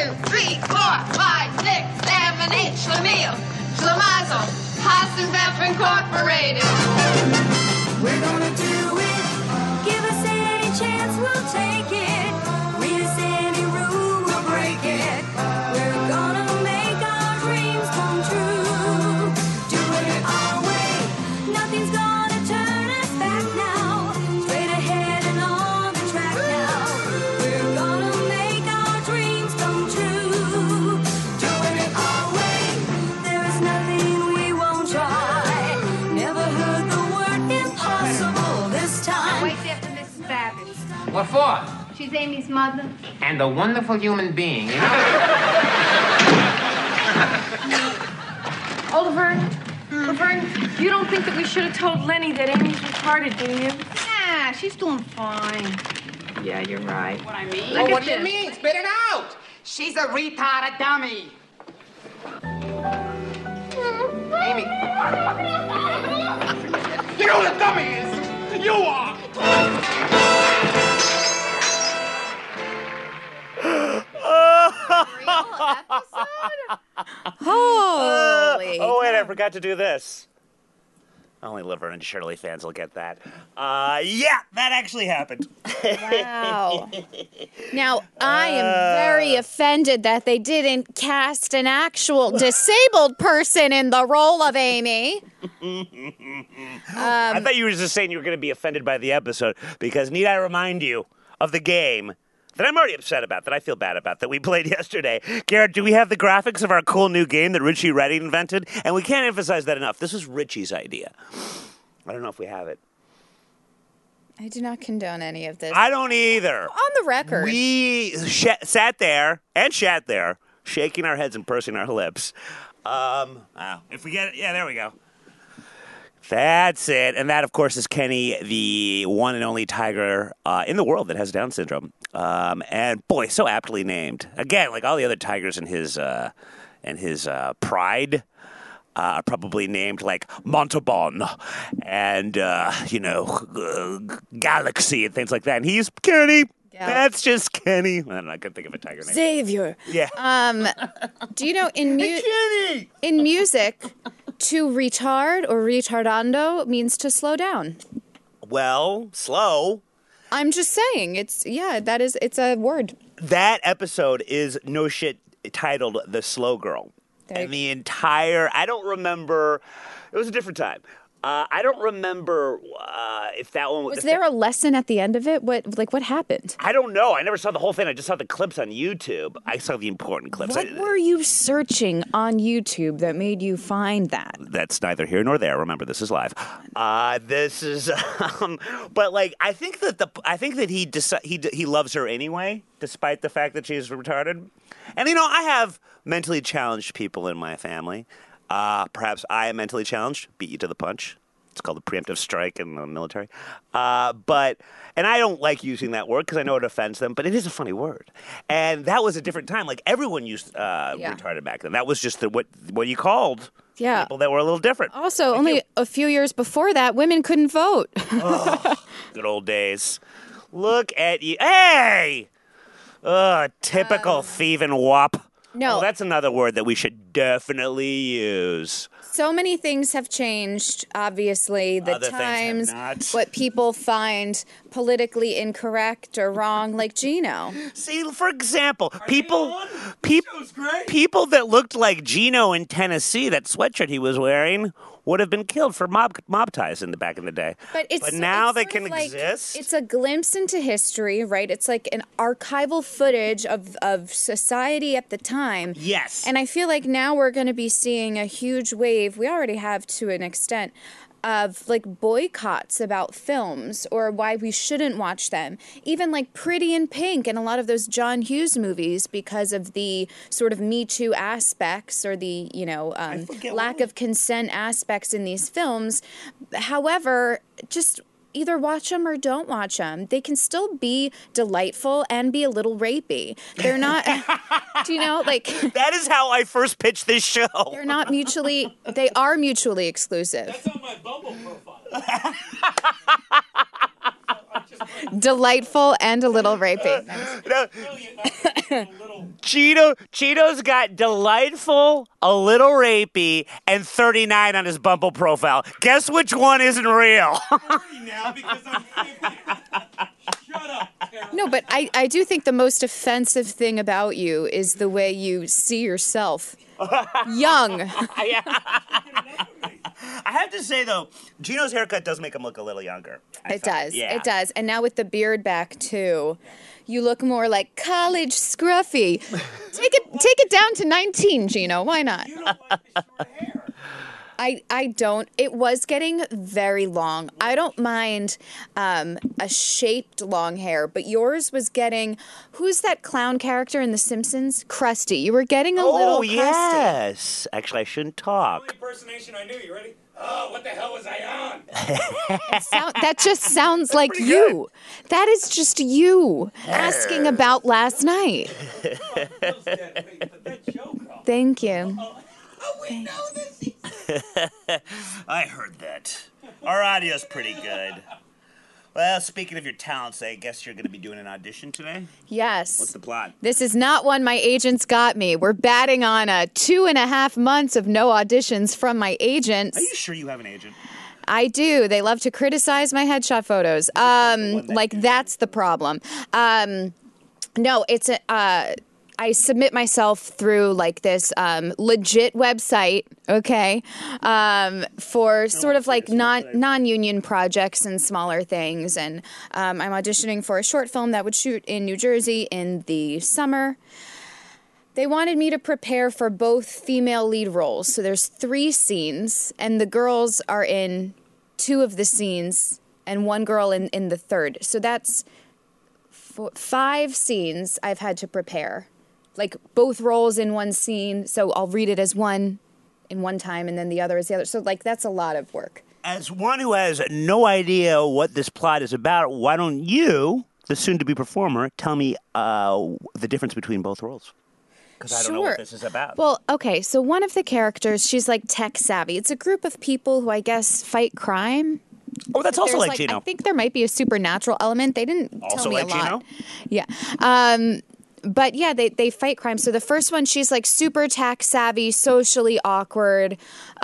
3, 4, 5, 6, 7, 8. Schlemiel, Schlemazel, Hassenpfeffer Incorporated. We're gonna do it. Give us any chance, we'll take it. Read us any rule, we'll break it. We're gonna make our dreams come true. Doing it our way. Nothing's gonna turn us back now. Straight ahead and on the track now. We're gonna make our dreams come true. Doing it our way. There is nothing we won't try. Never heard the word impossible this time. Wait there for Mrs. Babbage. What for? She's Amy's mother. And a wonderful human being, you know? Oh, Laverne, you don't think that we should have told Lenny that Amy's retarded, do you? Yeah, she's doing fine. Yeah, you're right. What I mean? Look What at do you this. mean? Spit it out! She's a retarded dummy. Amy. You know what a dummy is? You are! Holy. Oh, wait, I forgot to do this. Only Laverne and Shirley fans will get that. Yeah, that actually happened. Wow. Now, I am very offended that they didn't cast an actual disabled person in the role of Amy. I thought you were just saying you were going to be offended by the episode because need I remind you of the game that I'm already upset about, that I feel bad about, that we played yesterday. Garrett, do we have the graphics of our cool new game that Richie Redding invented? And we can't emphasize that enough. This was Richie's idea. I don't know if we have it. I do not condone any of this. I don't either. On the record. We sat there, shaking our heads and pursing our lips. If we get it, yeah, there we go. That's it. And that, of course, is Kenny, the one and only tiger in the world that has Down syndrome. And, boy, so aptly named. Again, like all the other tigers in his pride are probably named, like, Montalban and, Galaxy and things like that. And he's Kenny. That's just Kenny. I don't know, I couldn't think of a tiger name. Xavier. Yeah. Do you know in music, to retard or retardando means to slow down? Well, slow. I'm just saying, it's a word. That episode is no shit titled The Slow Girl. And the entire, I don't remember, it was a different time. I don't remember if that one was there a lesson at the end of it? What happened? I don't know. I never saw the whole thing. I just saw the clips on YouTube. I saw the important clips. What were you searching on YouTube that made you find that? That's neither here nor there. Remember, this is live. This is, but like, I think that he loves her anyway, despite the fact that she's retarded. And I have mentally challenged people in my family. Perhaps I am mentally challenged. Beat you to the punch. It's called a preemptive strike in the military. And I don't like using that word because I know it offends them, but it is a funny word. And that was a different time. Like, everyone used retarded back then. That was just what you called people that were a little different. Also, only a few years before that, women couldn't vote. Good old days. Look at you. Hey! Typical thieving wop. No. Oh, that's another word that we should definitely use. So many things have changed, obviously. The Other times, things have not. what people find politically incorrect or wrong, like Gino. See, for example, people that looked like Gino in Tennessee, that sweatshirt he was wearing, would have been killed for mob ties back in the day. But now they can exist. It's a glimpse into history, right? It's like an archival footage of society at the time. Yes. And I feel like now we're going to be seeing a huge wave. We already have to an extent of like boycotts about films or why we shouldn't watch them. Even like Pretty in Pink and a lot of those John Hughes movies because of the sort of Me Too aspects or the, lack of consent aspects in these films. However, just either watch them or don't watch them. They can still be delightful and be a little rapey. They're not, That is how I first pitched this show. They are mutually exclusive. That's on my Bumble profile. Delightful and a little rapey. Cheeto's got delightful, a little rapey, and 39 on his Bumble profile. Guess which one isn't real? Now because I'm 50. Shut up, Tara. No, but I do think the most offensive thing about you is the way you see yourself. Young. I have to say, though, Gino's haircut does make him look a little younger. It does. Yeah. It does. And now with the beard back, too, you look more like college scruffy. Take it down to 19, Gino. Why not? You don't like the short hair. I don't. It was getting very long. I don't mind a shaped long hair, but yours was getting, who's that clown character in The Simpsons? Krusty. You were getting a little crusty. Yes. Actually, I shouldn't talk. Impersonation I knew. You ready? Oh, what the hell was I on? That just sounds like you. That is just you asking about last night. Bill's dead. Wait, that joke. Thank you. Oh, we know this. I heard that. Our audio's pretty good. Well, speaking of your talents, I guess you're going to be doing an audition today? Yes. What's the plot? This is not one my agents got me. We're batting on 2.5 months of no auditions from my agents. Are you sure you have an agent? I do. They love to criticize my headshot photos. That's the problem. No, it's I submit myself through like this legit website, okay, for sort of like non-union projects and smaller things. And I'm auditioning for a short film that would shoot in New Jersey in the summer. They wanted me to prepare for both female lead roles. So there's 3 scenes, and the girls are in 2 of the scenes, and 1 girl in the 3rd. So that's 5 scenes I've had to prepare. Like both roles in 1 scene, so I'll read it as one in one time, and then the other is the other. So like that's a lot of work. As one who has no idea what this plot is about, why don't you, the soon-to-be performer, tell me the difference between both roles? Because I don't know what this is about. Well, okay, so one of the characters, she's like tech savvy. It's a group of people who I guess fight crime. Oh, that's also There's like Gino. I think there might be a supernatural element. They didn't Also tell me like a lot. Gino? Yeah. But yeah, they fight crime. So the first one, she's like super tech savvy, socially awkward.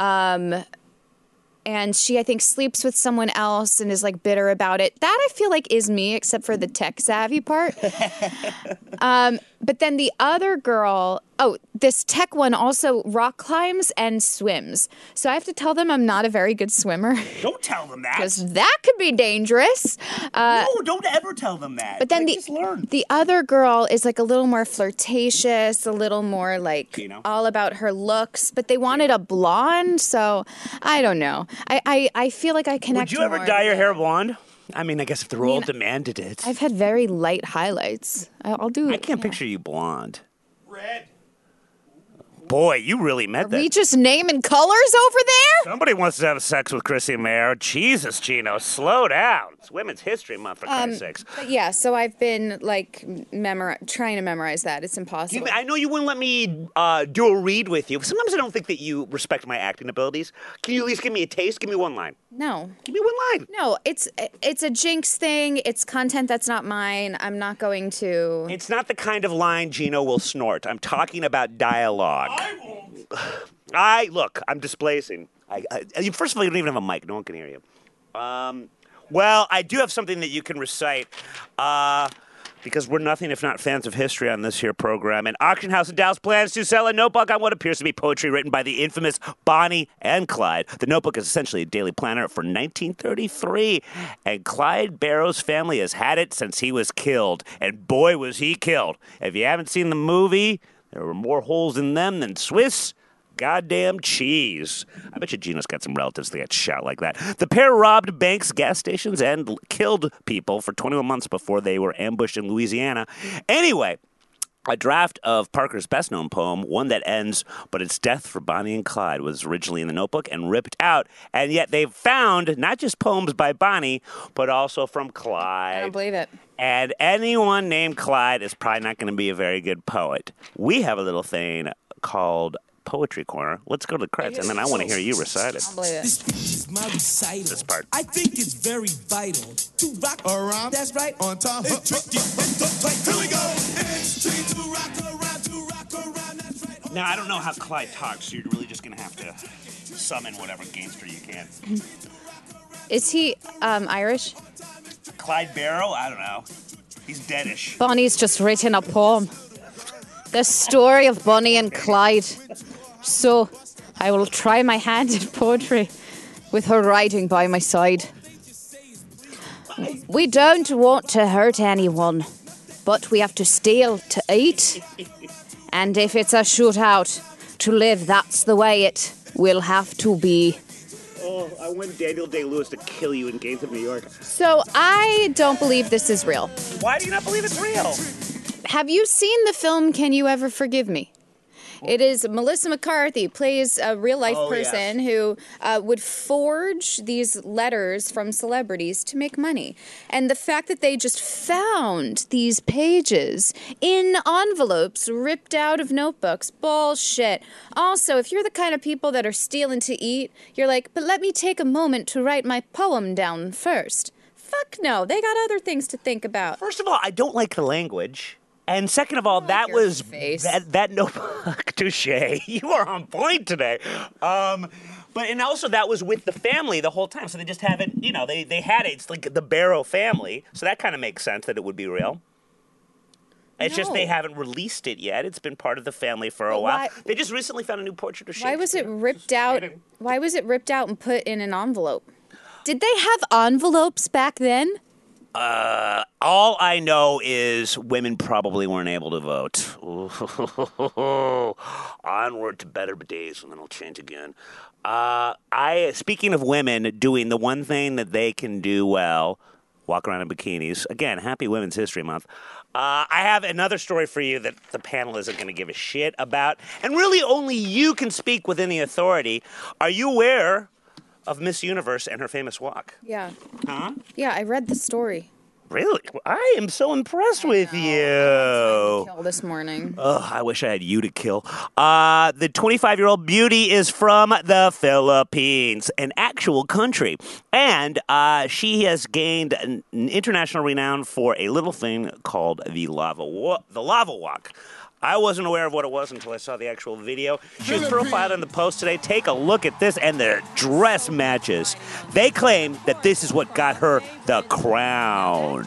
And she, I think, sleeps with someone else and is like bitter about it. That I feel like is me, except for the tech savvy part. But then the other girl, this tech one also rock climbs and swims. So I have to tell them I'm not a very good swimmer. Don't tell them that. Because that could be dangerous. No, don't ever tell them that. But then just learn. the other girl is like a little more flirtatious, a little more like Gino. all about her looks. But they wanted a blonde, so I don't know. I feel like I connect. Would you ever more dye to your it. hair blonde? I mean, I guess if the role demanded it. I've had very light highlights. I'll do. I can't picture you blonde. Red. Boy, you really met that. We just naming colors over there? Somebody wants to have sex with Chrissy Mayer. Jesus, Gino, slow down. It's Women's History Month, for Christ's sakes. But yeah, so I've been like trying to memorize that. It's impossible. I know you wouldn't let me do a read with you. Sometimes I don't think that you respect my acting abilities. Can you at least give me a taste? Give me one line. No. Give me one line. No, it's a Jinx thing. It's content that's not mine. I'm not going to. It's not the kind of line Gino will snort. I'm talking about dialogue. I won't. Look, I'm displacing. First of all, you don't even have a mic. No one can hear you. Well, I do have something that you can recite. Because we're nothing if not fans of history on this here program. An auction house in Dallas plans to sell a notebook on what appears to be poetry written by the infamous Bonnie and Clyde. The notebook is essentially a daily planner for 1933. And Clyde Barrow's family has had it since he was killed. And boy, was he killed. If you haven't seen the movie, there were more holes in them than Swiss goddamn cheese. I bet you Gino's got some relatives that got shot like that. The pair robbed banks, gas stations, and killed people for 21 months before they were ambushed in Louisiana. Anyway, a draft of Parker's best-known poem, one that ends, but it's death for Bonnie and Clyde, was originally in the notebook and ripped out. And yet they've found not just poems by Bonnie, but also from Clyde. I don't believe it. And anyone named Clyde is probably not going to be a very good poet. We have a little thing called Poetry Corner. Let's go to the credits, and then I want to hear you recite it. I'll believe it. This speech is my recital. This part. I think it's very vital to rock around. That's right. On top. It's tricky. Here we go. It's tricky to rock around. That's right. Now, I don't know how Clyde talks, so you're really just going to have to summon whatever gangster you can. Is he Irish? Clyde Barrow? I don't know. He's deadish. Bonnie's just written a poem. The story of Bonnie and Clyde. So, I will try my hand at poetry with her writing by my side. We don't want to hurt anyone, but we have to steal to eat. And if it's a shootout, to live, that's the way it will have to be. Oh, I want Daniel Day-Lewis to kill you in Gangs of New York. So, I don't believe this is real. Why do you not believe it's real? Have you seen the film Can You Ever Forgive Me? It is Melissa McCarthy plays a real-life person who would forge these letters from celebrities to make money. And the fact that they just found these pages in envelopes ripped out of notebooks, bullshit. Also, if you're the kind of people that are stealing to eat, you're like, but let me take a moment to write my poem down first. Fuck no, they got other things to think about. First of all, I don't like the language. And second of all, that your was face. that notebook. Touche. You are on point today. But and also that was with the family the whole time, so they just haven't. They had it. It's like the Barrow family, so that kind of makes sense that it would be real. It's just they haven't released it yet. It's been part of the family for a while. They just recently found a new portrait of Shakespeare. Why was it ripped out? Why was it ripped out and put in an envelope? Did they have envelopes back then? All I know is women probably weren't able to vote. Onward to better days, and then it'll change again. Speaking of women doing the one thing that they can do well, walk around in bikinis. Again, happy Women's History Month. I have another story for you that the panel isn't going to give a shit about, and really only you can speak with any authority. Are you aware of Miss Universe and her famous walk? Yeah. Huh? Yeah, I read the story. Really? I am so impressed with you. Kill this morning. Ugh, I wish I had you to kill. The 25-year-old beauty is from the Philippines, an actual country. And she has gained an international renown for a little thing called the lava walk. I wasn't aware of what it was until I saw the actual video. She was profiled in the Post today. Take a look at this, and the dress matches. They claim that this is what got her the crown.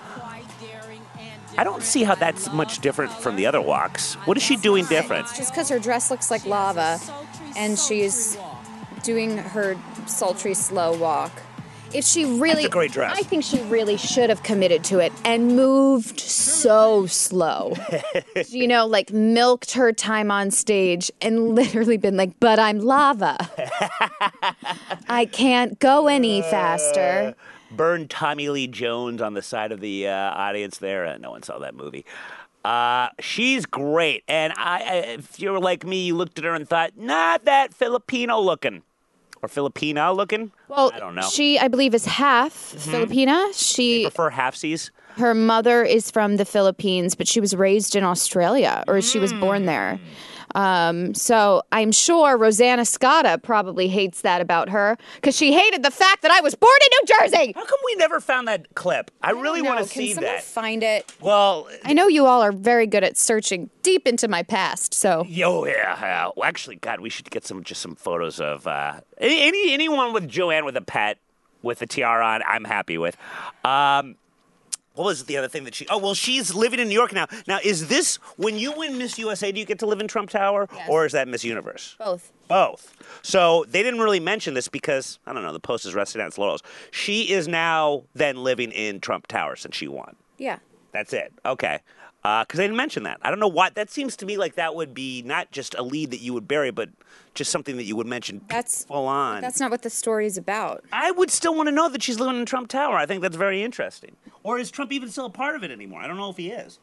I don't see how that's much different from the other walks. What is she doing different? Just because her dress looks like lava, and she's doing her sultry, slow walk. If she really, That's a great dress. I think she really should have committed to it and moved so slow. Like milked her time on stage and literally been like, but I'm lava. I can't go any faster. Burned Tommy Lee Jones on the side of the audience there. No one saw that movie. She's great. And if you're like me, you looked at her and thought, not that Filipino looking. Or Filipina looking? Well, I don't know. She, I believe, is half Filipina. You prefer halfsies? Her mother is from the Philippines, but she was raised in Australia, or she was born there. So I'm sure Rosanna Scotta probably hates that about her, because she hated the fact that I was born in New Jersey. How come we never found that clip? I really want to see Can someone that. find it? Well, I know you all are very good at searching deep into my past, so. yeah. Well, actually, God, we should get some photos of anyone with Joanne with a pet with a tiara on. I'm happy with. What was the other thing that she's living in New York now. Now, is this, when you win Miss USA, do you get to live in Trump Tower? Yes. Or is that Miss Universe? Both. So they didn't really mention this because, I don't know, the Post is resting on its laurels. She is now then living in Trump Tower since she won. Yeah. That's it. Okay. Because they didn't mention that. I don't know why. That seems to me like that would be not just a lead that you would bury, but just something that you would mention full on. That's not what the story's about. I would still want to know that she's living in Trump Tower. I think that's very interesting. Or is Trump even still a part of it anymore? I don't know if he is.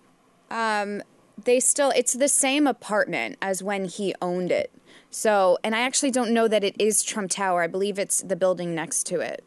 It's the same apartment as when he owned it. So, and I actually don't know that it is Trump Tower. I believe it's the building next to it.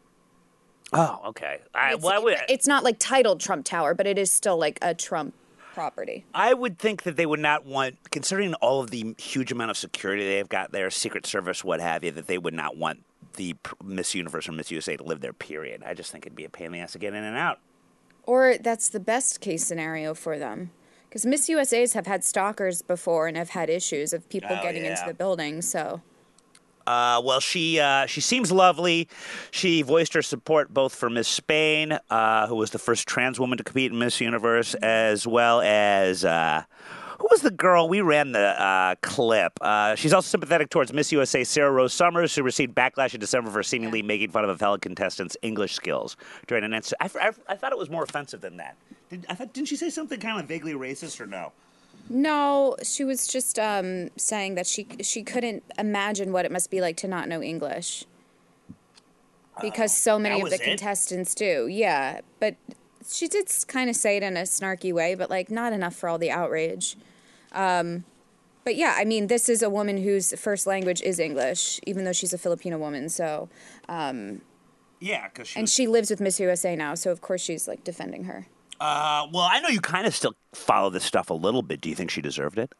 Oh, okay. It's not like titled Trump Tower, but it is still like a Trump property. I would think that they would not want, considering all of the huge amount of security they've got there, Secret Service, what have you, that they would not want the Miss Universe or Miss USA to live there, period. I just think it'd be a pain in the ass to get in and out. Or that's the best case scenario for them. Because Miss USAs have had stalkers before and have had issues of people getting into the building, so... Well, she seems lovely. She voiced her support both for Miss Spain, who was the first trans woman to compete in Miss Universe, as well as who was the girl? We ran the clip. She's also sympathetic towards Miss USA Sarah Rose Summers, who received backlash in December for seemingly making fun of a fellow contestant's English skills during an incident. I thought it was more offensive than that. Didn't she say something kind of vaguely racist or no? No, she was just saying that she couldn't imagine what it must be like to not know English. Because so many of the contestants do. Yeah, but she did kind of say it in a snarky way, but like not enough for all the outrage. But yeah, I mean, this is a woman whose first language is English, even though she's a Filipino woman, so... yeah, because she lives with Miss USA now, so of course she's like defending her. Well, I know you kind of still follow this stuff a little bit. Do you think she deserved it?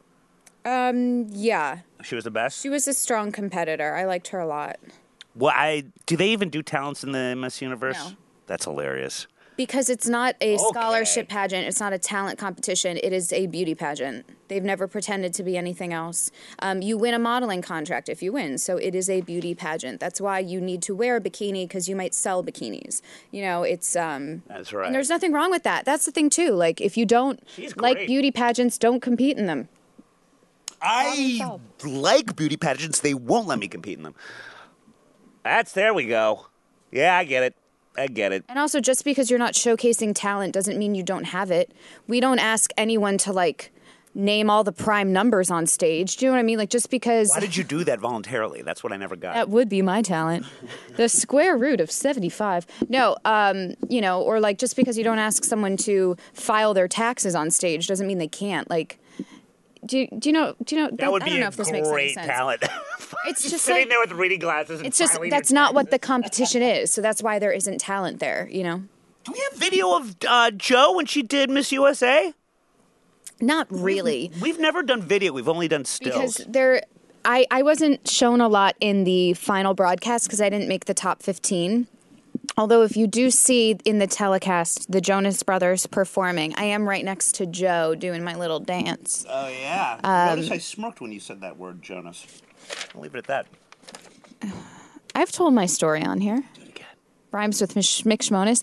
Yeah. She was the best? She was a strong competitor. I liked her a lot. Well, do they even do talents in the Miss Universe? No. That's hilarious. Because it's not a scholarship pageant. It's not a talent competition. It is a beauty pageant. They've never pretended to be anything else. You win a modeling contract if you win, so it is a beauty pageant. That's why you need to wear a bikini, because you might sell bikinis. You know, it's... That's right. And there's nothing wrong with that. That's the thing, too. Like, if you don't like beauty pageants, don't compete in them. I like beauty pageants. They won't let me compete in them. There we go. Yeah, I get it. And also, just because you're not showcasing talent doesn't mean you don't have it. We don't ask anyone to, like, name all the prime numbers on stage. Do you know what I mean? Like, just because... Why did you do that voluntarily? That's what I never got. That would be my talent. The square root of 75. No, you know, or, like, just because you don't ask someone to file their taxes on stage doesn't mean they can't. Like, do you know? That would I be don't know a if this makes any great sense. talent. It's just sitting like, there with reading glasses and it's just filing that's your not what taxes. the competition is. So that's why there isn't talent there. You know. Do we have video of Jo when she did Miss USA? Not really. We've never done video. We've only done stills. Because I wasn't shown a lot in the final broadcast because I didn't make the top 15. Although if you do see in the telecast the Jonas Brothers performing, I am right next to Jo doing my little dance. Oh, yeah. Notice I smirked when you said that word, Jonas. I'll leave it at that. I've told my story on here. Do it again. Rhymes with Schmonis.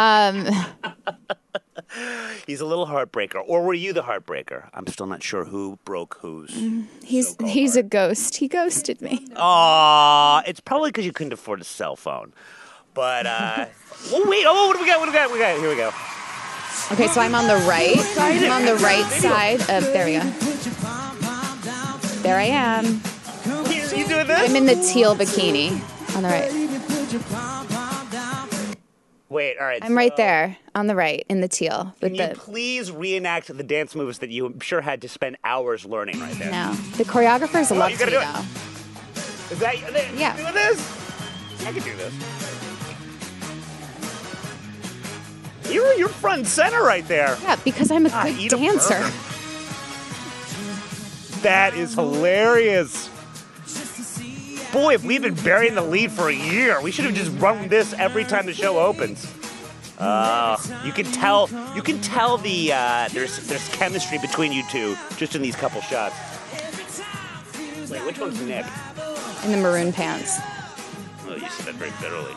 He's a little heartbreaker. Or were you the heartbreaker? I'm still not sure who broke whose. He's a ghost. He ghosted me. Aw, it's probably because you couldn't afford a cell phone. But, oh, wait. Oh, what do we got? Here we go. Okay, so I'm on the right. I'm on the right side of, there we go. There I am. You doing this? I'm in the teal bikini on the right. Wait, all right. I'm right there on the right in the teal. Can you please reenact the dance moves that you, I'm sure, had to spend hours learning right there? No. The choreographers love you me gotta do now. Is that, Yeah. You doing this? I can do this. You're front and center right there. Yeah, because I'm a good eat a dancer. burger. That is hilarious. Boy, if we've been burying the lead for a year, we should have just run this every time the show opens. You can tell the there's chemistry between you two just in these couple shots. Wait, which one's Nick? In the maroon pants. Oh, you said that very bitterly.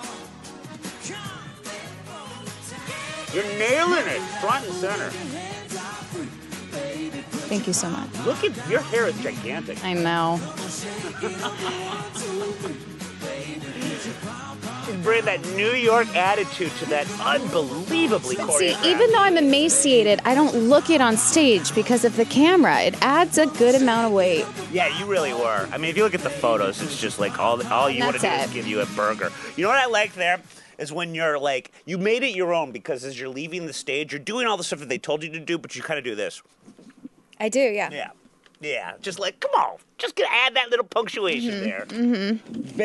You're nailing it, front and center. Thank you so much. Look at your hair is gigantic. I know. You bring that New York attitude to that unbelievably choreographed. See, even though I'm emaciated, I don't look it on stage because of the camera. It adds a good amount of weight. Yeah, you really were. I mean, if you look at the photos, it's just like all you want to do is give you a burger. You know what I like there? Is when you're like, you made it your own because as you're leaving the stage, you're doing all the stuff that they told you to do, but you kind of do this. I do, yeah. Yeah. Just like, come on. Just gonna add that little punctuation there.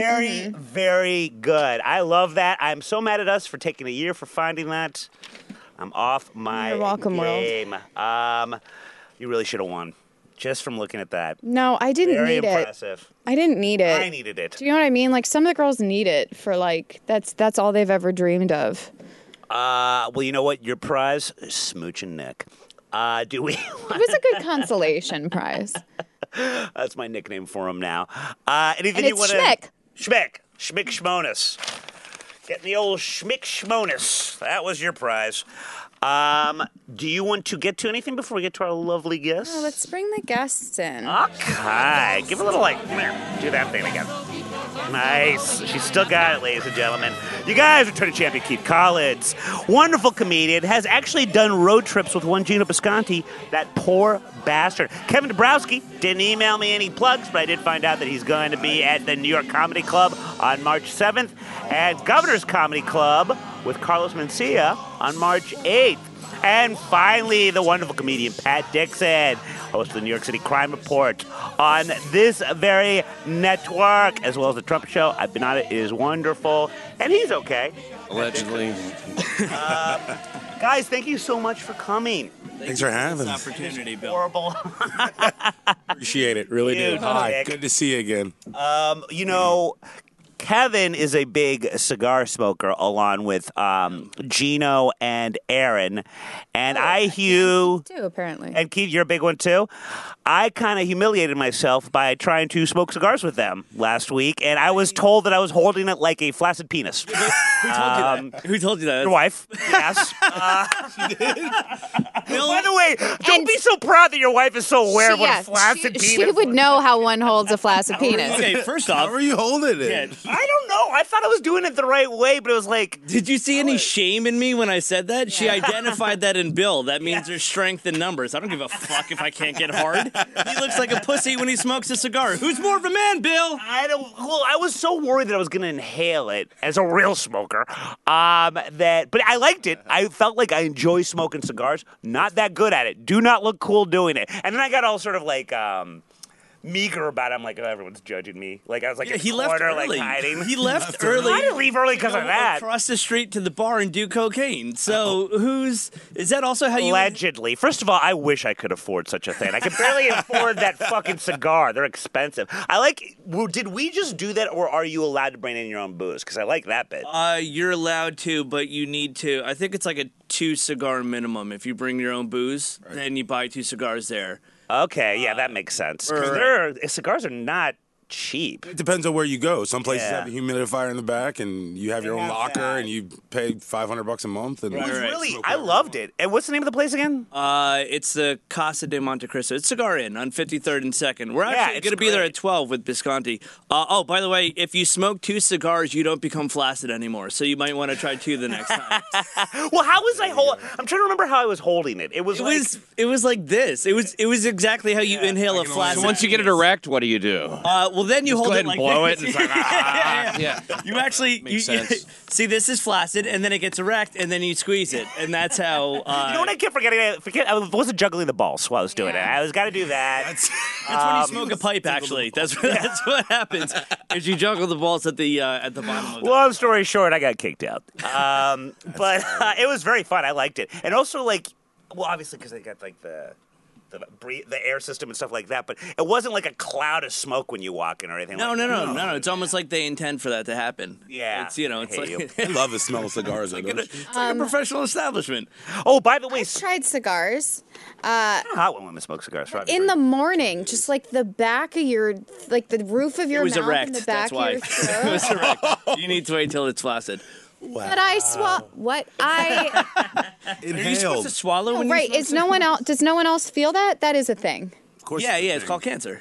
Very, very good. I love that. I'm so mad at us for taking a year for finding that. I'm off my You're welcome, world. game. You really should have won. Just from looking at that. No, I didn't Very need impressive. it. I didn't need it. I needed it. Do you know what I mean? Like, some of the girls need it for, like, that's all they've ever dreamed of. Well, you know what? Your prize is Smooch and Nick. Do we? It was a good consolation prize. That's my nickname for him now. Anything And you it's want Schmick. Schmick. Schmick Schmonus. Getting the old Schmick Schmonus. That was your prize. Do you want to get to anything before we get to our lovely guests? Oh, let's bring the guests in. Okay. Give a little, like, come here. Do that thing again. Nice. She's still got it, ladies and gentlemen. You guys, returning champion Keith Collins. Wonderful comedian. Has actually done road trips with one Gino Bisconti. That poor bastard. Kevin Dabrowski didn't email me any plugs, but I did find out that he's going to be at the New York Comedy Club on March 7th and Governor's Comedy Club with Carlos Mencia on March 8th. And finally, the wonderful comedian Pat Dixon, host of the New York City Crime Report on this very network, as well as the Trump Show. I've been on it. It is wonderful. And he's okay. Allegedly. Guys, thank you so much for coming. Thanks for having us. Opportunity, Bill. Horrible. Appreciate it. Really do. Dude, Hi. Nick. Good to see you again. You know, Kevin is a big cigar smoker along with Gino and Aaron. And Hugh, Too, apparently. and Keith, you're a big one too. I kind of humiliated myself by trying to smoke cigars with them last week, and I was told that I was holding it like a flaccid penis. Who told you that? Who told you that? Your wife, yes. By the way, don't be so proud that your wife is so aware of what a flaccid penis she would know how one holds a flaccid penis. Okay, first How off, are you holding it? yeah, I don't know. I thought I was doing it the right way, but it was like, did you see any shame in me when I said that? She identified that in Bill. That means there's strength in numbers. I don't give a fuck if I can't get hard. He looks like a pussy when he smokes a cigar. Who's more of a man, Bill? I was so worried that I was going to inhale it as a real smoker. But I liked it. I felt like I enjoy smoking cigars. Not that good at it. Do not look cool doing it. And then I got all sort of like meager about it. I'm like, oh, everyone's judging me. Like I was like, Yeah, in he the left corner, early. like hiding. He left early. I didn't leave early because of that. Across the street to the bar and do cocaine. So is that also how you? Allegedly. First of all, I wish I could afford such a thing. I could barely afford that fucking cigar. They're expensive. Did we just do that, or are you allowed to bring in your own booze? Because I like that bit. You're allowed to, but you need to. I think it's like a 2 cigar minimum. If you bring your own booze, then you buy 2 cigars there. Okay, yeah, that makes sense. right. Cigars are not cheap. It depends on where you go. Some places Yeah. have a humidifier in the back, and you have your own have locker, that. and you pay $500 a month. And It was Right. really, smoke I wherever you loved want. it. And what's the name of the place again? It's the Casa de Monte Cristo. It's Cigar Inn on 53rd and 2nd. We're Yeah, actually it's going to be there great. at 12 with Bisconti. By the way, if you smoke 2 cigars, you don't become flaccid anymore. So you might want to try 2 the next time. Well, how was I holding? I'm trying to remember how I was holding it. It was It was like this. It was exactly how you inhale a can only- flaccid. So Once you get it erect, what do you do? well, then you hold Go it ahead and like blow this. it. And it's like, Yeah. You actually Makes sense. see this is flaccid, and then it gets erect, and then you squeeze it, and that's how. You know what I kept forgetting? I wasn't juggling the balls while I was doing it. I was got to do that. That's when you smoke a pipe. Actually, that's what happens. Is you juggle the balls at the bottom of it. Long story short, I got kicked out. But it was very fun. I liked it, and also obviously because they got like the air system and stuff like that. But it wasn't like a cloud of smoke when you walk in or anything. No, like no, that. no, no. It's almost like they intend for that to happen. Yeah, it's it's I like hate I love the smell of cigars. I don't. it's like a professional establishment. Oh, by the way, Tried cigars hot when women smoke cigars. Right? in the morning, just like the back of your, like the roof of your It was mouth erect. and the back That's why. of your It throat. was erect. You need to wait till it's flaccid. But I what I Are you supposed to swallow when right? you Is no one else? Does no one else feel that? That is a thing. Of course. Yeah, it's a yeah. It's thing. called cancer.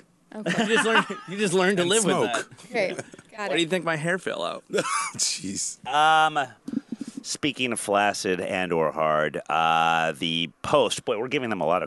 You just learn to And live with smoke. that. Great, got Why do you it. think my hair fell out? Jeez. Speaking of flaccid and or hard, the Post. Boy, we're giving them a lot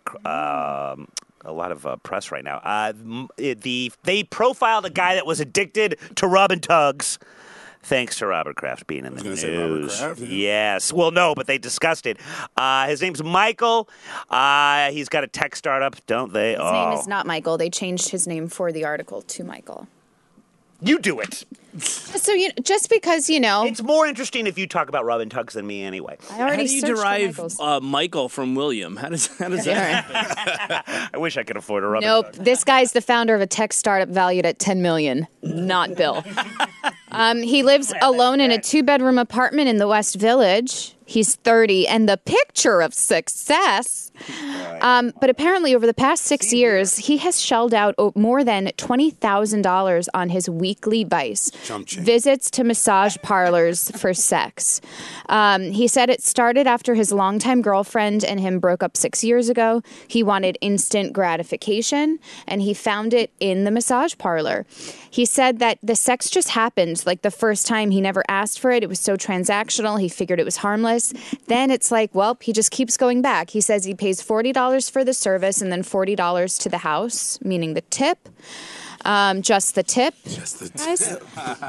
of press right now. They profiled a guy that was addicted to Robin Tugs. Thanks to Robert Kraft being in the gonna news. say Robert Kraft, yeah. Yes. Well, no, but they discussed it. His name's Michael. He's got a tech startup, don't they? His name is not Michael. They changed his name for the article to Michael. You do it. So just because It's more interesting if you talk about rubbing tugs than me anyway. I How already do you searched for derive Michael's. Michael from William? How does that happen? I wish I could afford a rubbing Nope. tug. This guy's the founder of a tech startup valued at $10 million. Not Bill. He lives alone in a 2-bedroom apartment in the West Village. He's 30 and the picture of success. But apparently over the past 6 years, he has shelled out more than $20,000 on his weekly vice. Visits to massage parlors for sex. He said it started after his longtime girlfriend and him broke up 6 years ago. He wanted instant gratification, and he found it in the massage parlor. He said that the sex just happened. Like the first time, he never asked for it. It was so transactional. He figured it was harmless. Then it's like, well, he just keeps going back. He says he pays $40 for the service and then $40 to the house, meaning the tip. Just the tip. Just the tip.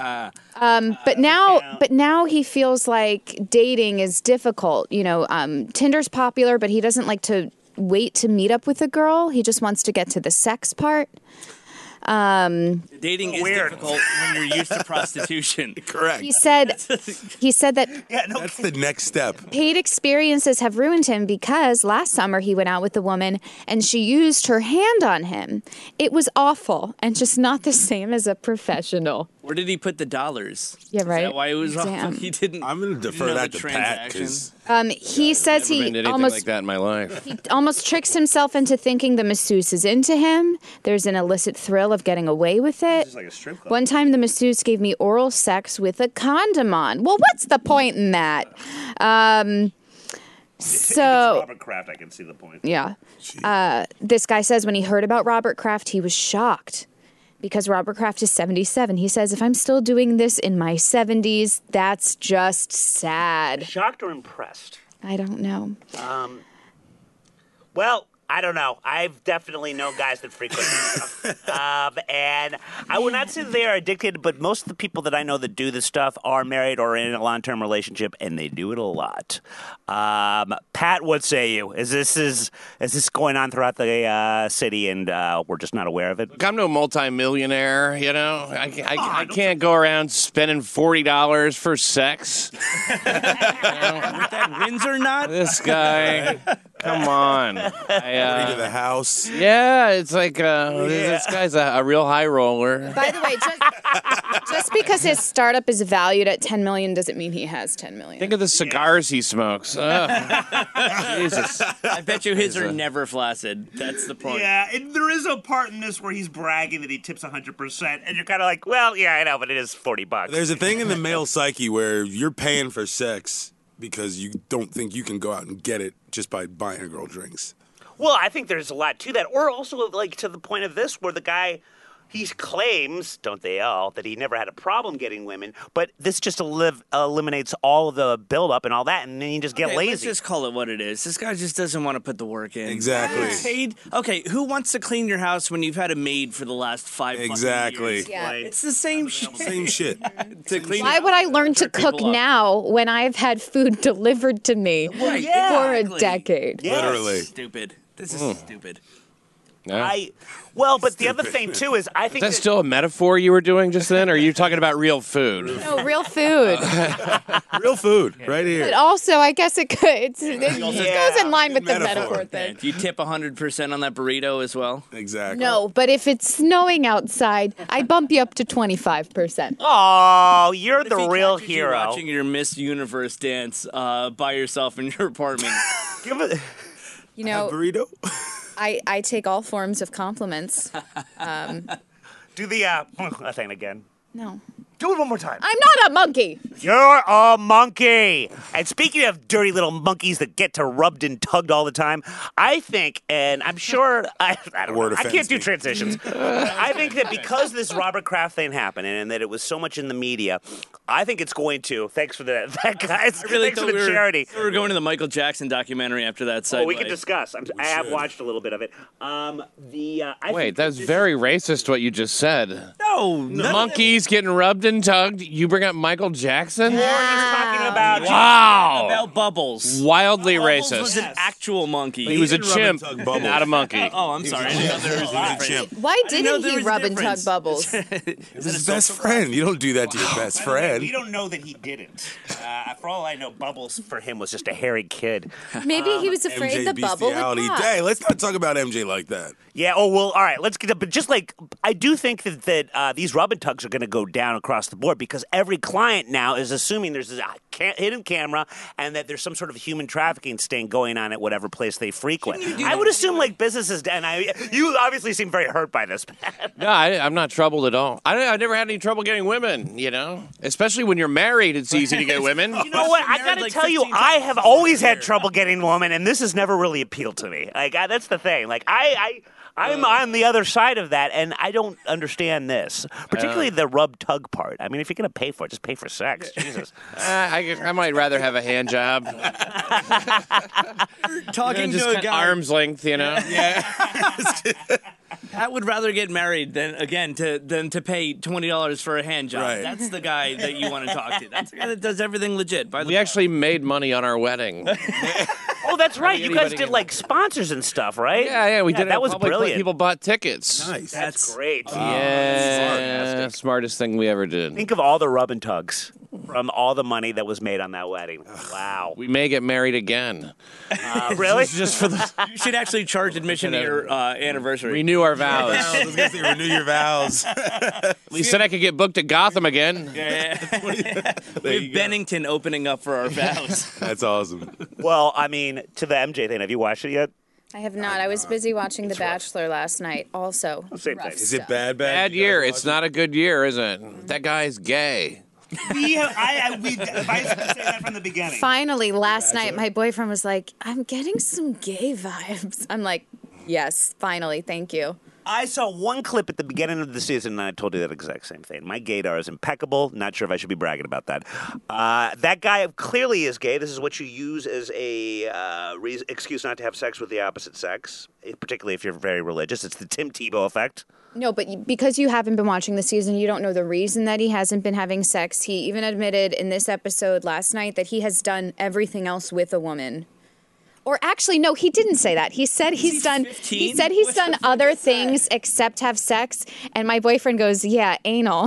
But now he feels like dating is difficult. Tinder's popular, but he doesn't like to wait to meet up with a girl. He just wants to get to the sex part. Dating is difficult when you're used to prostitution. Correct. He said that That's the next step. paid experiences have ruined him because last summer he went out with a woman and she used her hand on him. It was awful and just not the same as a professional. Where did he put the dollars? Yeah, right. Is that why it was Damn. awful? He didn't. I'm going to defer know that the to Pat transaction. because He says Never been to he anything almost like that in my life. He almost tricks himself into thinking the masseuse is into him. There's an illicit thrill of getting away with it. It's like a strip club. One time, the masseuse gave me oral sex with a condom on. Well, what's the point in that? So, Robert Kraft, I can see the point. yeah. This guy says when he heard about Robert Kraft, he was shocked because Robert Kraft is 77. He says, if I'm still doing this in my 70s, that's just sad. Shocked or impressed? I don't know. Well, I don't know. I've definitely known guys that frequent this stuff. And I would not say they are addicted, but most of the people that I know that do this stuff are married or in a long-term relationship, and they do it a lot. Pat, what say you? Is this going on throughout the city, and we're just not aware of it? Look, I'm no multimillionaire, I can't go around spending $40 for sex. If that wins or not? This guy, come on. to the house. Yeah, it's like this guy's a real high roller. By the way, just because his startup is valued at $10 million doesn't mean he has $10 million. Think of the cigars he smokes. Jesus. I bet you his are never flaccid. That's the point. Yeah, and there is a part in this where he's bragging that he tips 100%, and you're kind of like, well, yeah, I know, but it is $40. There's a thing in the male psyche where you're paying for sex because you don't think you can go out and get it just by buying a girl drinks. Well, I think there's a lot to that. Or also, like, to the point of this, where the guy, he claims, don't they all, that he never had a problem getting women, but this just eliminates all of the buildup and all that, and then you just get Okay, lazy. Let's just call it what it is. This guy just doesn't want to put the work in. Exactly. Paid. Okay, who wants to clean your house when you've had a maid for the last 5 fucking Exactly. years? Yeah. It's the same shit. Same shit. To clean Why your would I house, learn to hurt people cook up. now when I've had food delivered to me for a exactly. decade? Yes. Literally. Stupid. This is stupid. Yeah. But the other thing, too, is I think Is that still a metaphor you were doing just then, or are you talking about real food? No, real food. Real food, right But here. also, I guess it could. It goes in line with the Metaphor. metaphor thing. Do you tip 100% on that burrito as well? Exactly. No, but if it's snowing outside, I bump you up to 25%. Oh, you're If the he real catches you hero. watching your Miss Universe dance by yourself in your apartment. Give it. You know, Burrito? I take all forms of compliments. Do the thing again. No. Do it one more time. I'm not a monkey. You're a monkey. And speaking of dirty little monkeys that get to rubbed and tugged all the time, I think, and I'm sure, I don't know, I can't do transitions. I think that because this Robert Kraft thing happened and that it was so much in the media, I think it's going to, thanks for that guys. I really thanks for thought the we charity. were going to the Michael Jackson documentary after that segue. Oh, we can discuss. I have watched a little bit of it. Wait, that was very racist what you just said. No, Monkeys getting rubbed and tugged. You bring up Michael Jackson? Or he's talking about Wow. About Bubbles. Wildly Bubbles racist. was an actual monkey. He was a didn't rub and chimp, tug Bubbles. not a monkey. Oh, I'm sorry. I didn't know there was a He was a difference. chimp. Why didn't know didn't there he was a rub and tug difference. Bubbles? It's his best friend. You don't do that to your best friend. We don't know that he didn't. For all I know, Bubbles for him was just a hairy kid. Maybe he was afraid MJ the bubble would bestiality. pop. Hey, let's not talk about MJ like that. Yeah. Oh well. All right. Let's get up. But just like I do think that these rub and tugs are going to go down across the board because every client now is assuming there's a hidden camera and that there's some sort of human trafficking sting going on at whatever place they frequent. I would assume like businesses. And you obviously seem very hurt by this, Pat. No, I'm not troubled at all. I've never had any trouble getting women, Especially when you're married, it's easy to get women. You know what? I got to tell you, I have always had trouble getting women, and this has never really appealed to me. Like that's the thing. Like I'm on the other side of that, and I don't understand this, particularly the rub tug part. I mean, if you're going to pay for it, just pay for sex. Jesus. I might rather have a hand job. Talking Just to a cut guy. arm's length, Pat would rather get married than to pay $20 for a hand job. Right. That's the guy that you want to talk to. That's the guy that does everything legit. By the We actually made money on our wedding. Oh, that's right. think You guys anybody did can- like sponsors and stuff, right? Yeah, we did it. That in was public, brilliant. People bought tickets. Nice. That's great. Yeah, smartest thing we ever did. Think of all the rub and tugs from all the money that was made on that wedding. Wow. We may get married again. Really? Just for the You should actually charge admission to your anniversary. renew our vows. I was going to say renew your vows. We said I could get booked at Gotham again. We have Bennington opening up for our vows. That's awesome. Well, I mean, to the MJ thing, have you watched it yet? I have not. I was busy watching The Bachelor last night. Also, Same rough thing. Is it stuff. bad? Bad year. It's not a good year, is it? That guy's gay. I was going to say that from the beginning. Finally, last night, my boyfriend was like, "I'm getting some gay vibes." I'm like, "Yes, finally, thank you." I saw one clip at the beginning of the season, and I told you that exact same thing. My gaydar is impeccable. Not sure if I should be bragging about that. That guy clearly is gay. This is what you use as a excuse not to have sex with the opposite sex, particularly if you're very religious. It's the Tim Tebow effect. No, but because you haven't been watching the season, you don't know the reason that he hasn't been having sex. He even admitted in this episode last night that he has done everything else with a woman. Or actually, no, he didn't say that. He said he's done. 15? He said he's done other things except have sex. And my boyfriend goes, "Yeah, anal."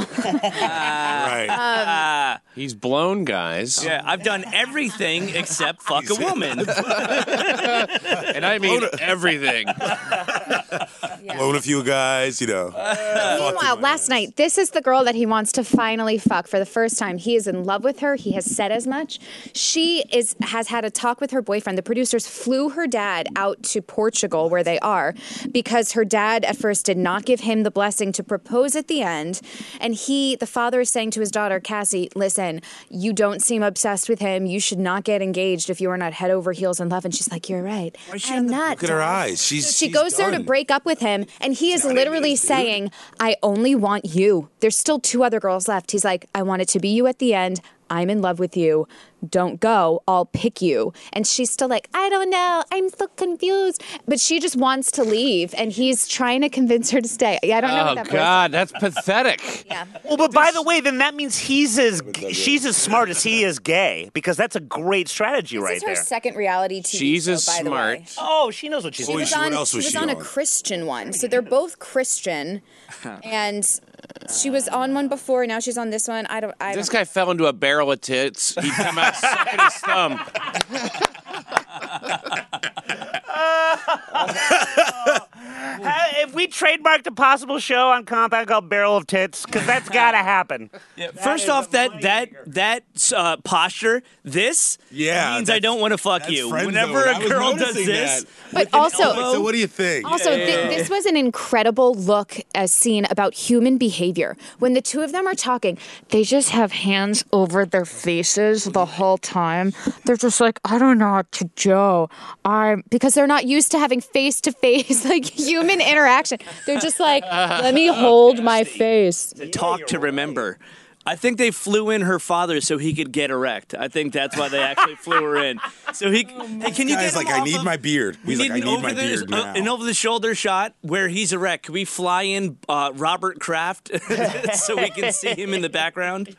Right. He's blown, guys. Yeah, I've done everything except fuck a woman. And I mean everything. Blown a few guys, Meanwhile, last night, this is the girl that he wants to finally fuck for the first time. He is in love with her. He has said as much. She has had a talk with her boyfriend. The producers flew her dad out to Portugal, where they are, because her dad at first did not give him the blessing to propose at the end. And the father is saying to his daughter, Cassie, listen, you don't seem obsessed with him. You should not get engaged if you are not head over heels in love. And she's like, you're right. I'm not. Look at her eyes. So she She's goes there to done. break up with him, and he is literally saying, I only want you. There's still 2 other girls left. He's like, I want it to be you at the end. I'm in love with you. Don't go. I'll pick you. And she's still like, I don't know. I'm so confused. But she just wants to leave, and he's trying to convince her to stay. I don't know what that God, that's pathetic. Yeah. Well, but by the way, then that means she's as smart as he is gay, because that's a great strategy This right is her there. second reality TV She's show, as by the smart. way. Oh, she knows what she's She doing. was what on, else she was was she on a on? Christian one. So they're both Christian. And she was on one before. Now she's on this one. I don't. This guy fell into a barrel of tits. He come out sucking his thumb. If we trademarked a possible show on Compound called Barrel of Tits, because that's got to happen. First off, that posture, this means I don't want to fuck you. friend Whenever zone. I a was girl does noticing this, that. But with an also- elbow- So what do you think? Also, this was an incredible look, a scene about human behavior. When the 2 of them are talking, they just have hands over their faces the whole time. They're just like, I don't know what to do. Because they're not used to having face-to-face, like, human interaction. They're just like, let me hold my face. talk to remember. I think they flew in her father so he could get erect. I think that's why they actually flew her in. So hey, can you Guy's get him like, I off need of- my beard. He's like, I need my beard now. An over-the-shoulder shot where he's erect. Can we fly in Robert Kraft so we can see him in the background?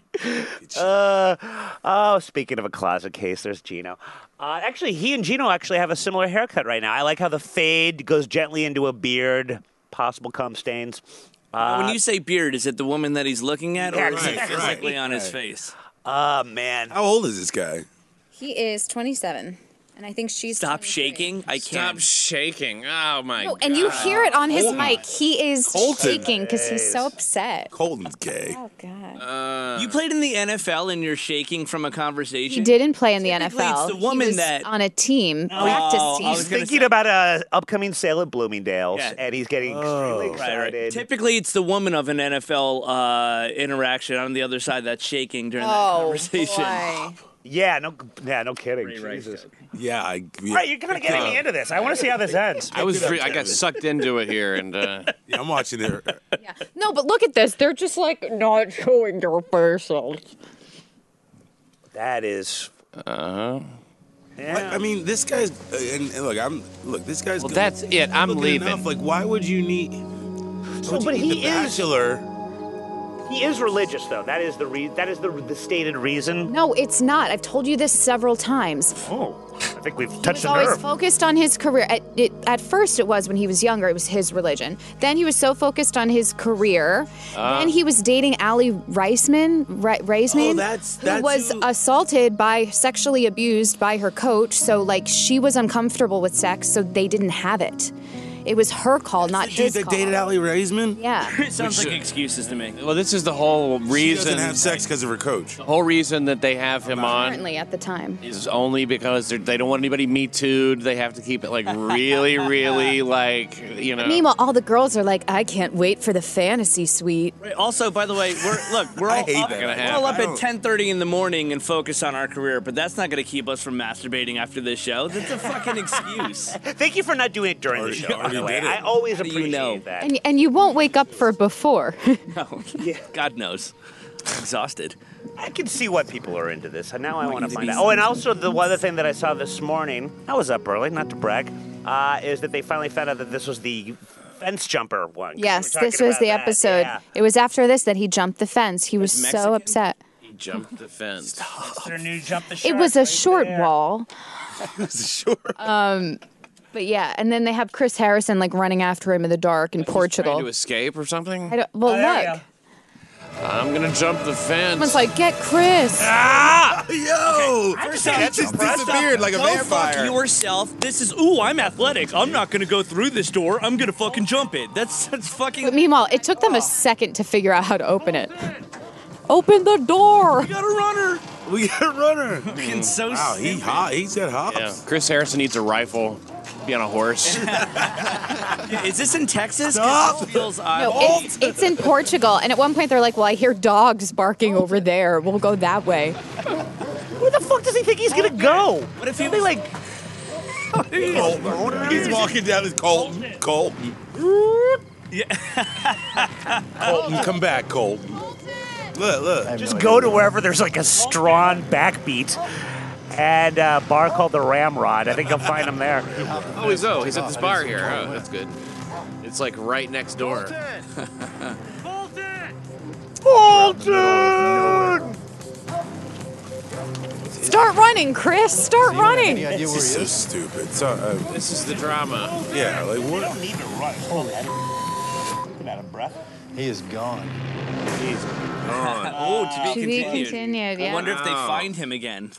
Speaking of a closet case, there's Gino. Actually, he and Gino actually have a similar haircut right now. I like how the fade goes gently into a beard, possible cum stains. When you say beard, is it the woman that he's looking at, or is it right, physically right. on his face? Man. How old is this guy? He is 27, and I think she's. Stop 23. shaking. I Stop can't. shaking. Oh, my No, God. and you hear it on his mic. He is Colton. shaking because he's so upset. Colton's gay. Oh God. You played in the NFL and you're shaking from a conversation? He didn't play in the Typically, NFL. it's the woman he was that- on a team, practice I team. was He's gonna thinking say- about an upcoming sale at Bloomingdale's, Yeah. and he's getting extremely Right, excited. right. Typically, it's the woman of an NFL interaction on the other side that's shaking during that Oh conversation. boy. Yeah, no kidding. Pretty right Jesus. joke. Yeah, All right, you're kind of getting me into this. I want to see how this ends. I got sucked into it here, and Yeah, I'm watching it. Yeah. No, but look at this. They're just like not showing their faces. That is. uh-huh. Yeah. I mean, this guy's and this guy's. Well, good- that's it. I'm looking leaving. enough. Like, why would you need? but he The is- Bachelor. He is religious, though. That is the stated reason. No, it's not. I've told you this several times. Oh, I think we've He touched was a always nerve. focused on his career. At first, it was when he was younger. It was his religion. Then he was so focused on his career. Then he was dating Allie Reisman, Oh, that's who was assaulted sexually abused by her coach. So, like, she was uncomfortable with sex, so they didn't have it. It was her call, not the dude his that call. dated Allie Reisman. Yeah. It sounds like excuses to me. Well, this is the whole She reason. doesn't have sex because of her coach. The whole reason that they have him on Apparently, at the time. is only because they don't want anybody Me Too'd. They have to keep it like really, really like, you know. Meanwhile, all the girls are like, I can't wait for the fantasy suite. Right, also, by the way, we're I all hate up, that. we're all up I at don't- 10:30 in the morning and focus on our career, but that's not going to keep us from masturbating after this show. That's a fucking excuse. Thank you for not doing it during the show. By the way, did it. I always How do you appreciate know? that. And you won't wake up for before. No, God knows. I'm exhausted. I can see why people are into this. And now I want to find out. Oh, and also the other thing that I saw this morning, I was up early, not to brag, is that they finally found out that this was the fence jumper one. 'Cause Yes, we were this talking was about the that. episode. Yeah. It was after this that he jumped the fence. He was Mexican? so upset. He jumped the fence. That's their new jump the It shark was a right short there. wall. Sure. But yeah, and then they have Chris Harrison like running after him in the dark in Trying Portugal. to escape or something? I don't, well, there you look. I'm gonna jump the fence. Someone's like, get Chris. Yo! First He off, just first off, disappeared like a go vampire. fuck yourself. This is, I'm athletic. I'm not going to go through this door. I'm going to fucking jump it. That's But fucking... meanwhile, it took them a second to figure out how to open it. Open the door. We got a runner. We got a runner. Fucking so Wow, stupid. he's got hops. Yeah. Chris Harrison needs a rifle. Be on a horse. Is this in Texas? 'Cause Stop. this feels No, odd. it's in Portugal. And at one point, they're like, well, I hear dogs barking over there. We'll go that way. Where the fuck does he think he's gonna go? What if he He'll be was like, He's walking down his Colton. Colton, come back, Colton. Look. just go to wherever there's like a strong backbeat and a bar called the Ramrod. I think you'll find him there. Oh, he's at this bar here. Oh, that's good. It's like right next door. Bolton! Start running, Chris. Start running. This is so stupid. So, This is the drama. yeah, like what? Need to run. Hold on. Get out of breath. He is gone. Oh, to be To be continued. continued, I yeah. wonder if they find him again.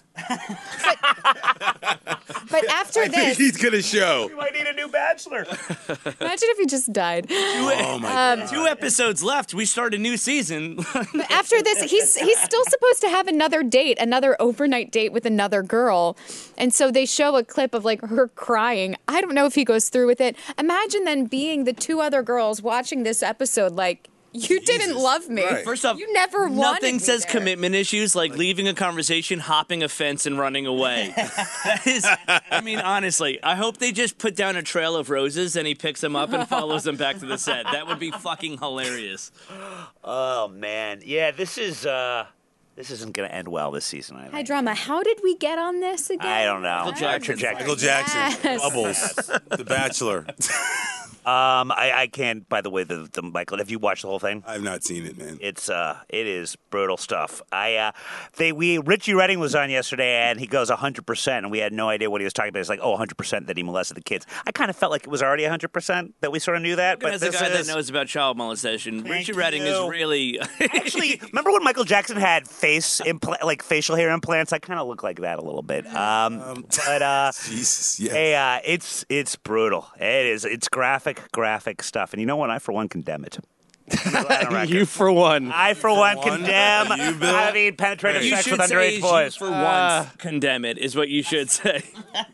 But after I think this, he's gonna show. We might need a new bachelor. imagine if he just died. Oh my god. 2 episodes left. We start a new season. But after this, he's still supposed to have another date, another overnight date with another girl. And so they show a clip of like her crying. I don't know if he goes through with it. Imagine then being the 2 other girls watching this episode like, You didn't love me. Right. First off, you never wanted nothing me says there. commitment issues like leaving a conversation, hopping a fence, and running away. That is, I mean, honestly, I hope they just put down a trail of roses and he picks them up and follows them back to the set. That would be fucking hilarious. Oh man, yeah. This isn't going to end well this season. I Hi, think. drama. How did we get on this again? I don't know. Michael Jackson. Trajectory. Michael Jackson, Yes. Bubbles, The Bachelor. I can't. By the way, the Michael. Have you watched the whole thing? I've not seen it, man. It is brutal stuff. Richie Redding was on yesterday, and he goes 100%, and we had no idea what he was talking about. It's like, 100% that he molested the kids. I kind of felt like it was already 100% that we sort of knew that. But As a guy that knows about child molestation, Richie Redding is really. Actually, remember when Michael Jackson had facial hair implants? I kind of look like that a little bit. Jesus, yeah. Hey, it's brutal. It is. It's graphic stuff, and you know what? I for one condemn it. You for one. I for one condemn You, Bill? having penetrative You sex should with say underage you boys. for once condemn it is what you should say.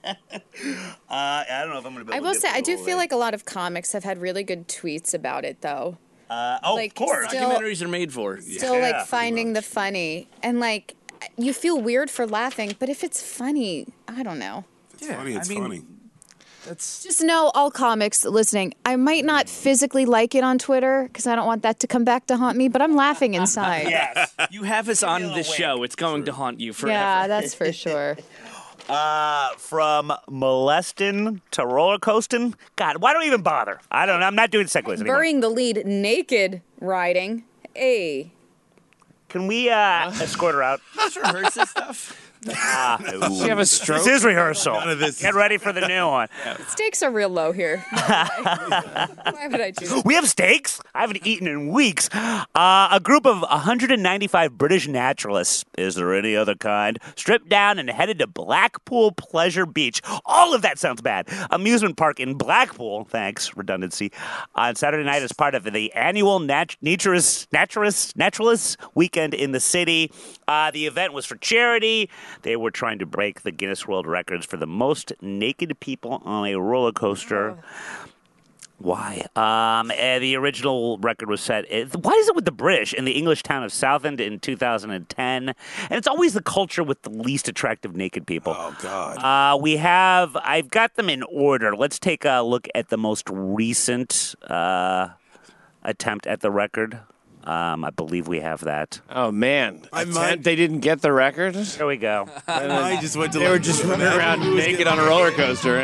I don't know if I'm going to be I able will to say, get I through do all feel that. like a lot of comics have had really good tweets about it, though. Of course. still- Documentaries are made for. Still, Yeah, like, finding the funny. And, like, you feel weird for laughing, but if it's funny, I don't know. It's funny. It's funny. Just know, all comics listening, I might not physically like it on Twitter because I don't want that to come back to haunt me, but I'm laughing inside. Yes. You have us on this show. It's going to haunt you forever. Yeah, that's for sure. From molesting to roller coasting. God, why don't we even bother? I don't know. I'm not doing segues anymore. Burying the lead, naked riding. Hey. Can we escort her out? Just rehearse this stuff. Does she have a stroke? This is rehearsal. None of this. Get ready for the new one. Stakes are real low here. Why would I do that? We have steaks? I haven't eaten in weeks. A group of 195 British naturalists, is there any other kind, stripped down and headed to Blackpool Pleasure Beach. All of that sounds bad. Amusement park in Blackpool, thanks, redundancy, on Saturday night as part of the annual Naturalists weekend in the city. The event was for charity. They were trying to break the Guinness World Records for the most naked people on a roller coaster. Why? The original record was set. Why is it with the British in the English town of Southend in 2010? And it's always the culture with the least attractive naked people. Oh, God. I've got them in order. Let's take a look at the most recent attempt at the record. I believe we have that. Oh, man. might- They didn't get the record? There we go. I just went to. They were just running around naked on a roller coaster.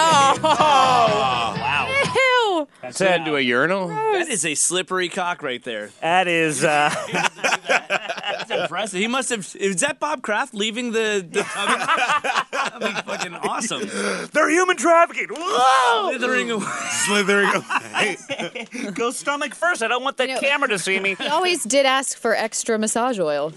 Wow. Ew. That's into a urinal? That is a slippery cock right there. That is. That's impressive. He must have. Is that Bob Kraft leaving the That'd be fucking awesome. They're human trafficking. Whoa! Slithering away. Slithering away. Go stomach first. I don't want the camera to see me. He always did ask for extra massage oil.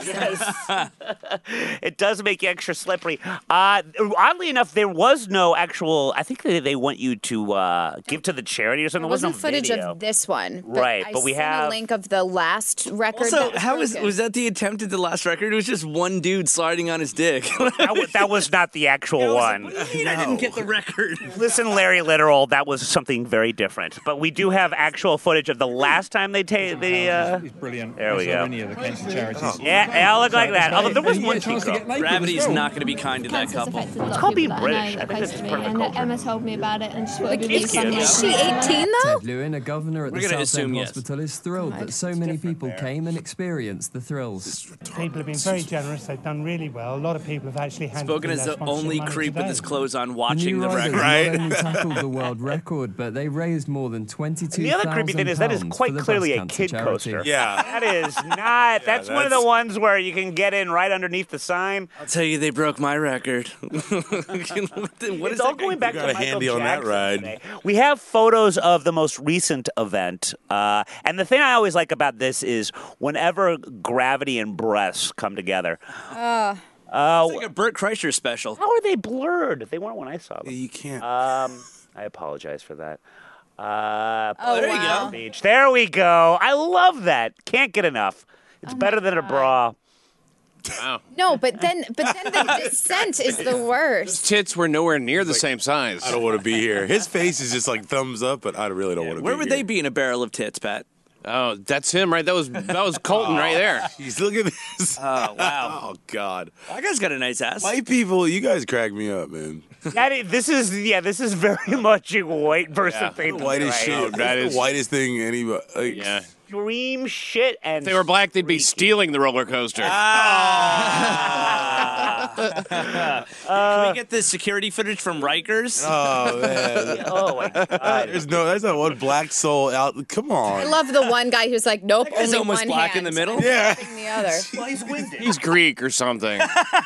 It does make you extra slippery. Oddly enough, there was no actual. I think they want you to give to the charity or something. There There was no wasn't footage video. of this one. But Right, I but we sent have- a link of the last record. Also, that how broken. was that the attempt at the last record? It was just one dude sliding on his dick. That was not the actual one. What do you mean I didn't get the record? Listen, Larry Literal, that was something very different. But we do have actual footage of the last time they take the. It's brilliant. There we go. Any of the cancer charities. Yeah, I'll look like that. Although there was one chance to chico. get naked Gravity's as well. not going to be kind to that couple. It's called being British. I think it's part of the and culture. Emma told me about it and she thought Like, it'd be it's funny. cute. Is she 18 though? Ted Lewin, a governor at We're the gonna South End assume yes. Hospital, is thrilled that so many people came and experienced the thrills. People have been very generous. They've done really well. A lot of people have actually handed Spoken in as their the only sponsorship money creep with today. his clothes on The watching new the riders record. not only tackled the world record, but they raised more than £22,000 The other creepy thing is that is quite for the clearly breast a cancer kid charity. coaster. Yeah. That is not. That's one of the ones where you can get in right underneath the sign. I'll tell you, they broke my record. What It's is all that going back to got a Michael handy on that Jackson ride. today. We have photos of the most recent event, and the thing I always like about this is whenever gravity and breasts come together. It's like a Burt Kreischer special. How are they blurred? They weren't when I saw them. You can't. I apologize for that. there you go. Beach. There we go. I love that. Can't get enough. It's better than a bra. Wow. No, but then the descent is the worst. His tits were nowhere near the same size. I don't want to be here. His face is just like thumbs up, but I really don't want to be Where would here. they be in a barrel of tits, Pat? Oh, that's him, right? That was Colton right there. Jeez, look at this. Oh, wow. Oh, God. That guy's got a nice ass. White people, you guys crack me up, man. This is very much a white person thing. White as shit. Oh, that is the whitest thing anybody. Like, yeah. Extreme shit and If they were black, they'd be stealing the roller coaster. Can we get the security footage from Rikers? Oh man. Oh my God. There's not one black soul out. Come on. I love the one guy who's like, nope, That guy's only almost one black hand. in the middle. Yeah. The other. Well, he's winded. He's Greek or something.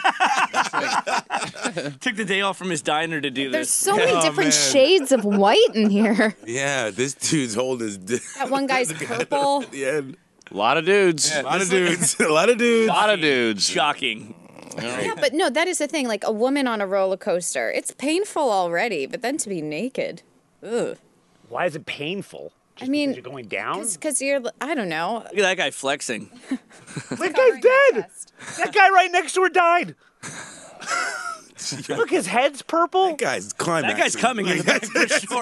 Took the day off from his diner to do There's this. so many different man. shades of white in here. Yeah, this dude's holding his dick. That one guy's purple. At the end. A lot of dudes. A lot of dudes. A lot of dudes. A lot of dudes. Shocking. Yeah, but no, that is the thing. Like a woman on a roller coaster, it's painful already, but then to be naked, ugh. Why is it painful? I mean, You're going down? because you're, I don't know. Look at that guy flexing. That guy's dead. That guy right next to her died. Look, his head's purple. That guy's climbing. That guy's coming in the back for sure.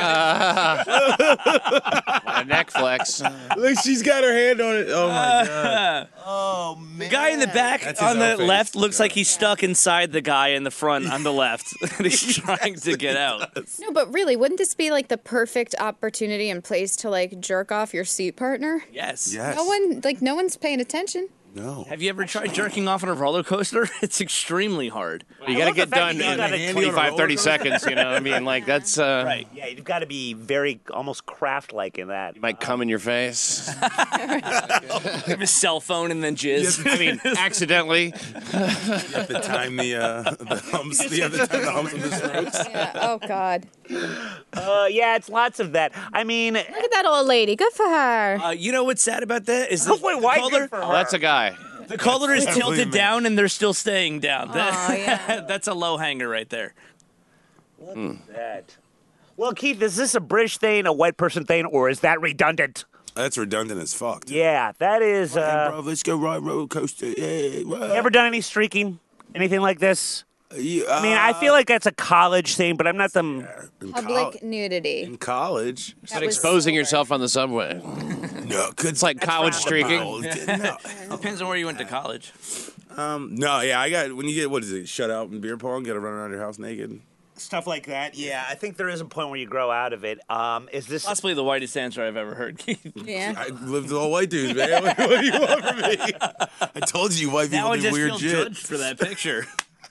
A neck flex. Look, she's got her hand on it. Oh my god. Oh man. The guy in the back That's his on the outfit. left looks like he's stuck inside the guy in the front on the left. And he's trying to get out. No, but really, wouldn't this be like the perfect opportunity and place to like jerk off your seat partner? Yes. Yes. No one's paying attention. No. Have you ever tried jerking off on a roller coaster? It's extremely hard. You got to get done that you in got a 25, 30 seconds, you know? I mean, like, that's... Right. Yeah, you've got to be very almost craft-like in that. You might come in your face. Have a cell phone and then jizz. I mean, accidentally. You have to time the humps. You have to time the humps with the strokes. Yeah. Oh God. Yeah, it's lots of that. I mean, Look at that old lady. Good for her. You know what's sad about that is the, wait, the why color. good for her? Oh, that's a guy. The collar is tilted man. down and they're still staying down. yeah. That's a low hanger right there. Look at that. Well, Keith, is this a British thing, a white person thing, or is that redundant? That's redundant as fuck. Yeah, that is. Hey, bro, let's go ride roller coaster. Yeah, right. You ever done any streaking? Anything like this? Yeah, I mean, I feel like that's a college thing, but I'm not the. Public nudity. in college. But exposing yourself on the subway. No, It's like college streaking. No. Depends on where you went to college. No, yeah, I got when you get what is it? Shut out in beer pong, got to run around your house naked. Stuff like that. Yeah, I think there is a point where you grow out of it. Is this Possibly the whitest answer I've ever heard. Yeah. I lived with all white dudes, man. What do you want from me? I told you white Now people I do just weird feel shit. judged for that picture.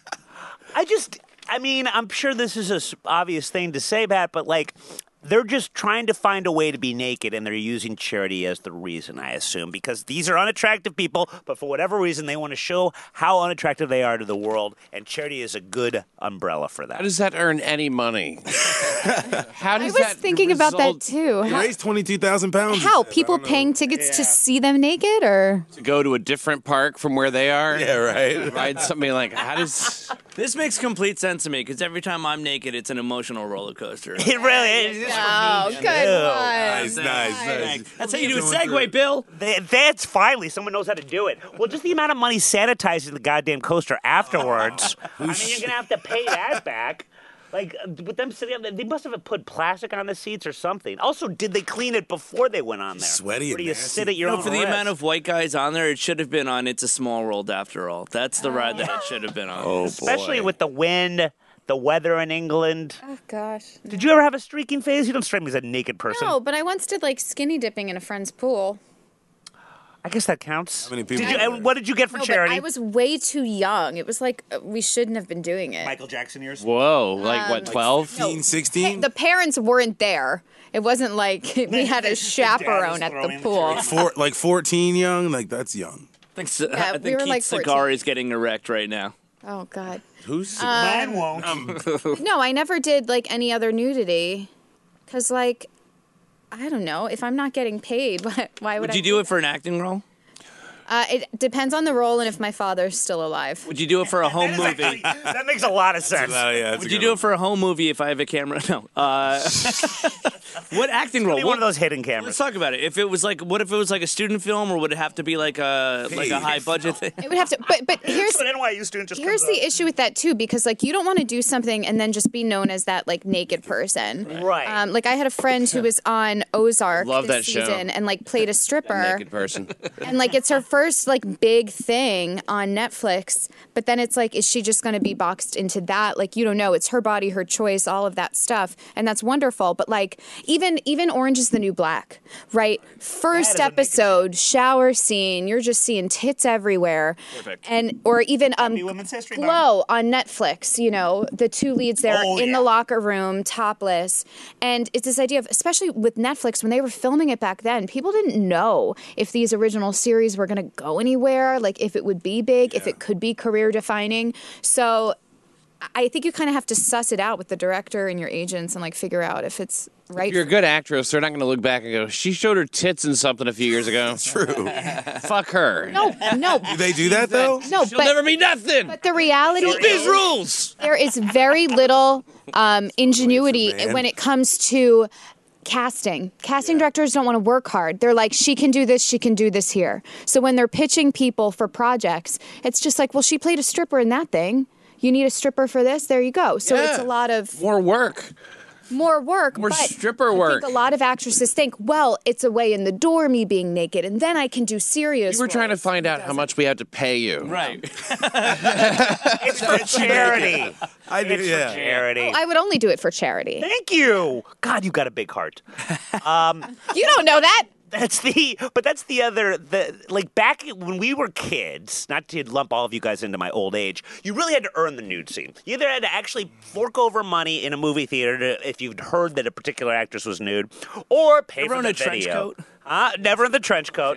I mean, I'm sure this is an obvious thing to say, Pat, but like, they're just trying to find a way to be naked, and they're using charity as the reason, I assume, because these are unattractive people, but for whatever reason, they want to show how unattractive they are to the world, and charity is a good umbrella for How that. does that earn any money? How I does was that thinking about that result too. He How, raised 22,000 pounds. how? People paying tickets to see them naked, or to go to a different park from where they are? Yeah, right. Ride something like, how does... This makes complete sense to me because every time I'm naked, it's an emotional roller coaster. It really is. oh, good one. Nice, nice. That's how you do a Going through segue, it. Bill. That's finally someone knows how to do it. Well, just the amount of money sanitizing the goddamn coaster afterwards. I mean, you're gonna have to pay that back. Like with them sitting up, they must have put plastic on the seats or something. Also, did they clean it before they went on there? Sweaty Or do and you nasty. sit at your own For the risk? amount of white guys on there, it should have been on It's a Small World After All. That's the ride that it should have been on. Oh, Especially boy. with the wind, the weather in England. Oh gosh. Did you ever have a streaking phase? You don't strike me as a naked person. No, but I once did like skinny dipping in a friend's pool. I guess that counts. How many people Did you, were there? and what did you get for No, but charity? I was way too young. It was like we shouldn't have been doing it. Michael Jackson years. Whoa, like what, 12? 15, 16? The parents weren't there. It wasn't like we had a chaperone at the throwing the pool. Like 14 young? Like, that's young. I think, Yeah, I we think were Keith's like cigar 14. is getting erect right now. Oh God. Who's Man won't. No, I never did like any other nudity, cause like I don't know if I'm not getting paid, why would Would I you do it for an acting role? It depends on the role and if my father's still alive. Would you do it for a home movie? That makes a lot of sense. Would you do it for a home movie if I have a camera? No. What acting role? One of those hidden cameras. Let's talk about it. If it was like, what if it was like a student film, or would it have to be like a high budget thing? It would have to, but here's an NYU student just here's the issue with that too, because like you don't want to do something and then just be known as that like naked person, right? Like I had a friend who was on Ozark Love this that show. season and like played a stripper, Naked person. and like it's her first like big thing on Netflix. But then it's like, is she just going to be boxed into that? Like you don't know. It's her body, her choice, all of that stuff, and that's wonderful. But like even Orange is the New Black, right? First episode, shower scene, you're just seeing tits everywhere. Perfect. And or even Women's History Month. Glow on Netflix, you know, the two leads there Oh, in yeah. the locker room, topless. And it's this idea of, especially with Netflix, when they were filming it back then, people didn't know if these original series were going to go anywhere, like if it would be big, if it could be career defining. So I think you kind of have to suss it out with the director and your agents and like figure out if it's right. If you're a good actress, they're not going to look back and go, she showed her tits in something a few years ago. True. Fuck her. No. Do they do that though? No, She'll never be nothing. But the reality These is rules. there is very little ingenuity man. when it comes to casting. Casting directors don't want to work hard. They're like, she can do this here. So when they're pitching people for projects, it's just like, well, she played a stripper in that thing. You need a stripper for this? There you go. So it's a lot of more work. More work. More but stripper I work. think a lot of actresses think, well, it's a way in the door, me being naked, and then I can do serious We were trying to roles. find out how much we had to pay you. Right. It's for charity. I do, It's yeah. for charity. I would only do it for charity. Thank you. God, you got a big heart. You don't know that. That's the other, like back when we were kids, not to lump all of you guys into my old age, you really had to earn the nude scene. You either had to actually fork over money in a movie theater if you'd heard that a particular actress was nude, or pay Ever for own the a trench video. coat? Never in the trench coat.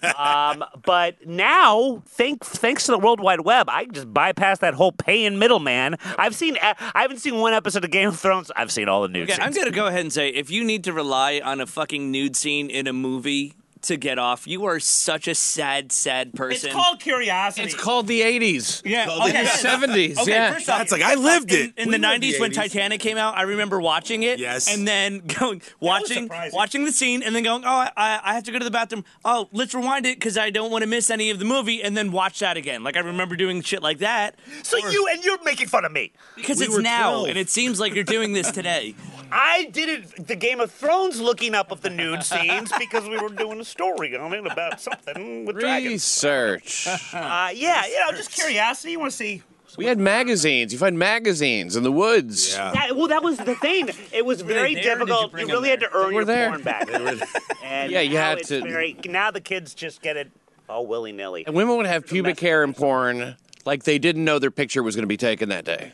But now, thanks to the World Wide Web, I can just bypass that whole paying middleman. I haven't seen one episode of Game of Thrones. I've seen all the nude Okay, scenes. I'm going to go ahead and say, if you need to rely on a fucking nude scene in a movie to get off, you are such a sad person. It's called Curiosity. It's called the 80s. Yeah, Called the 70s. Okay, yeah. first off, That's like, I lived it. In We the lived 90s when 80s. Titanic came out, I remember watching it. Yes. And then watching the scene and then going, oh, I have to go to the bathroom. Oh, let's rewind it because I don't want to miss any of the movie, and then watch that again. Like, I remember doing shit like that. So you're making fun of me. Because We it's were now, 12. and it seems like you're doing this today. I did it, the Game of Thrones looking up of the nude scenes because we were doing a story on it about something with dragons. Research. Just curiosity. You want to see? We had magazines. You find magazines in the woods. Yeah. That was the thing. It was very there, or did you difficult. bring You them really had to earn were your there. porn back. And Yeah, you now had it's to- now the kids just get it all willy nilly. And women would have pubic hair in porn like they didn't know their picture was going to be taken that day.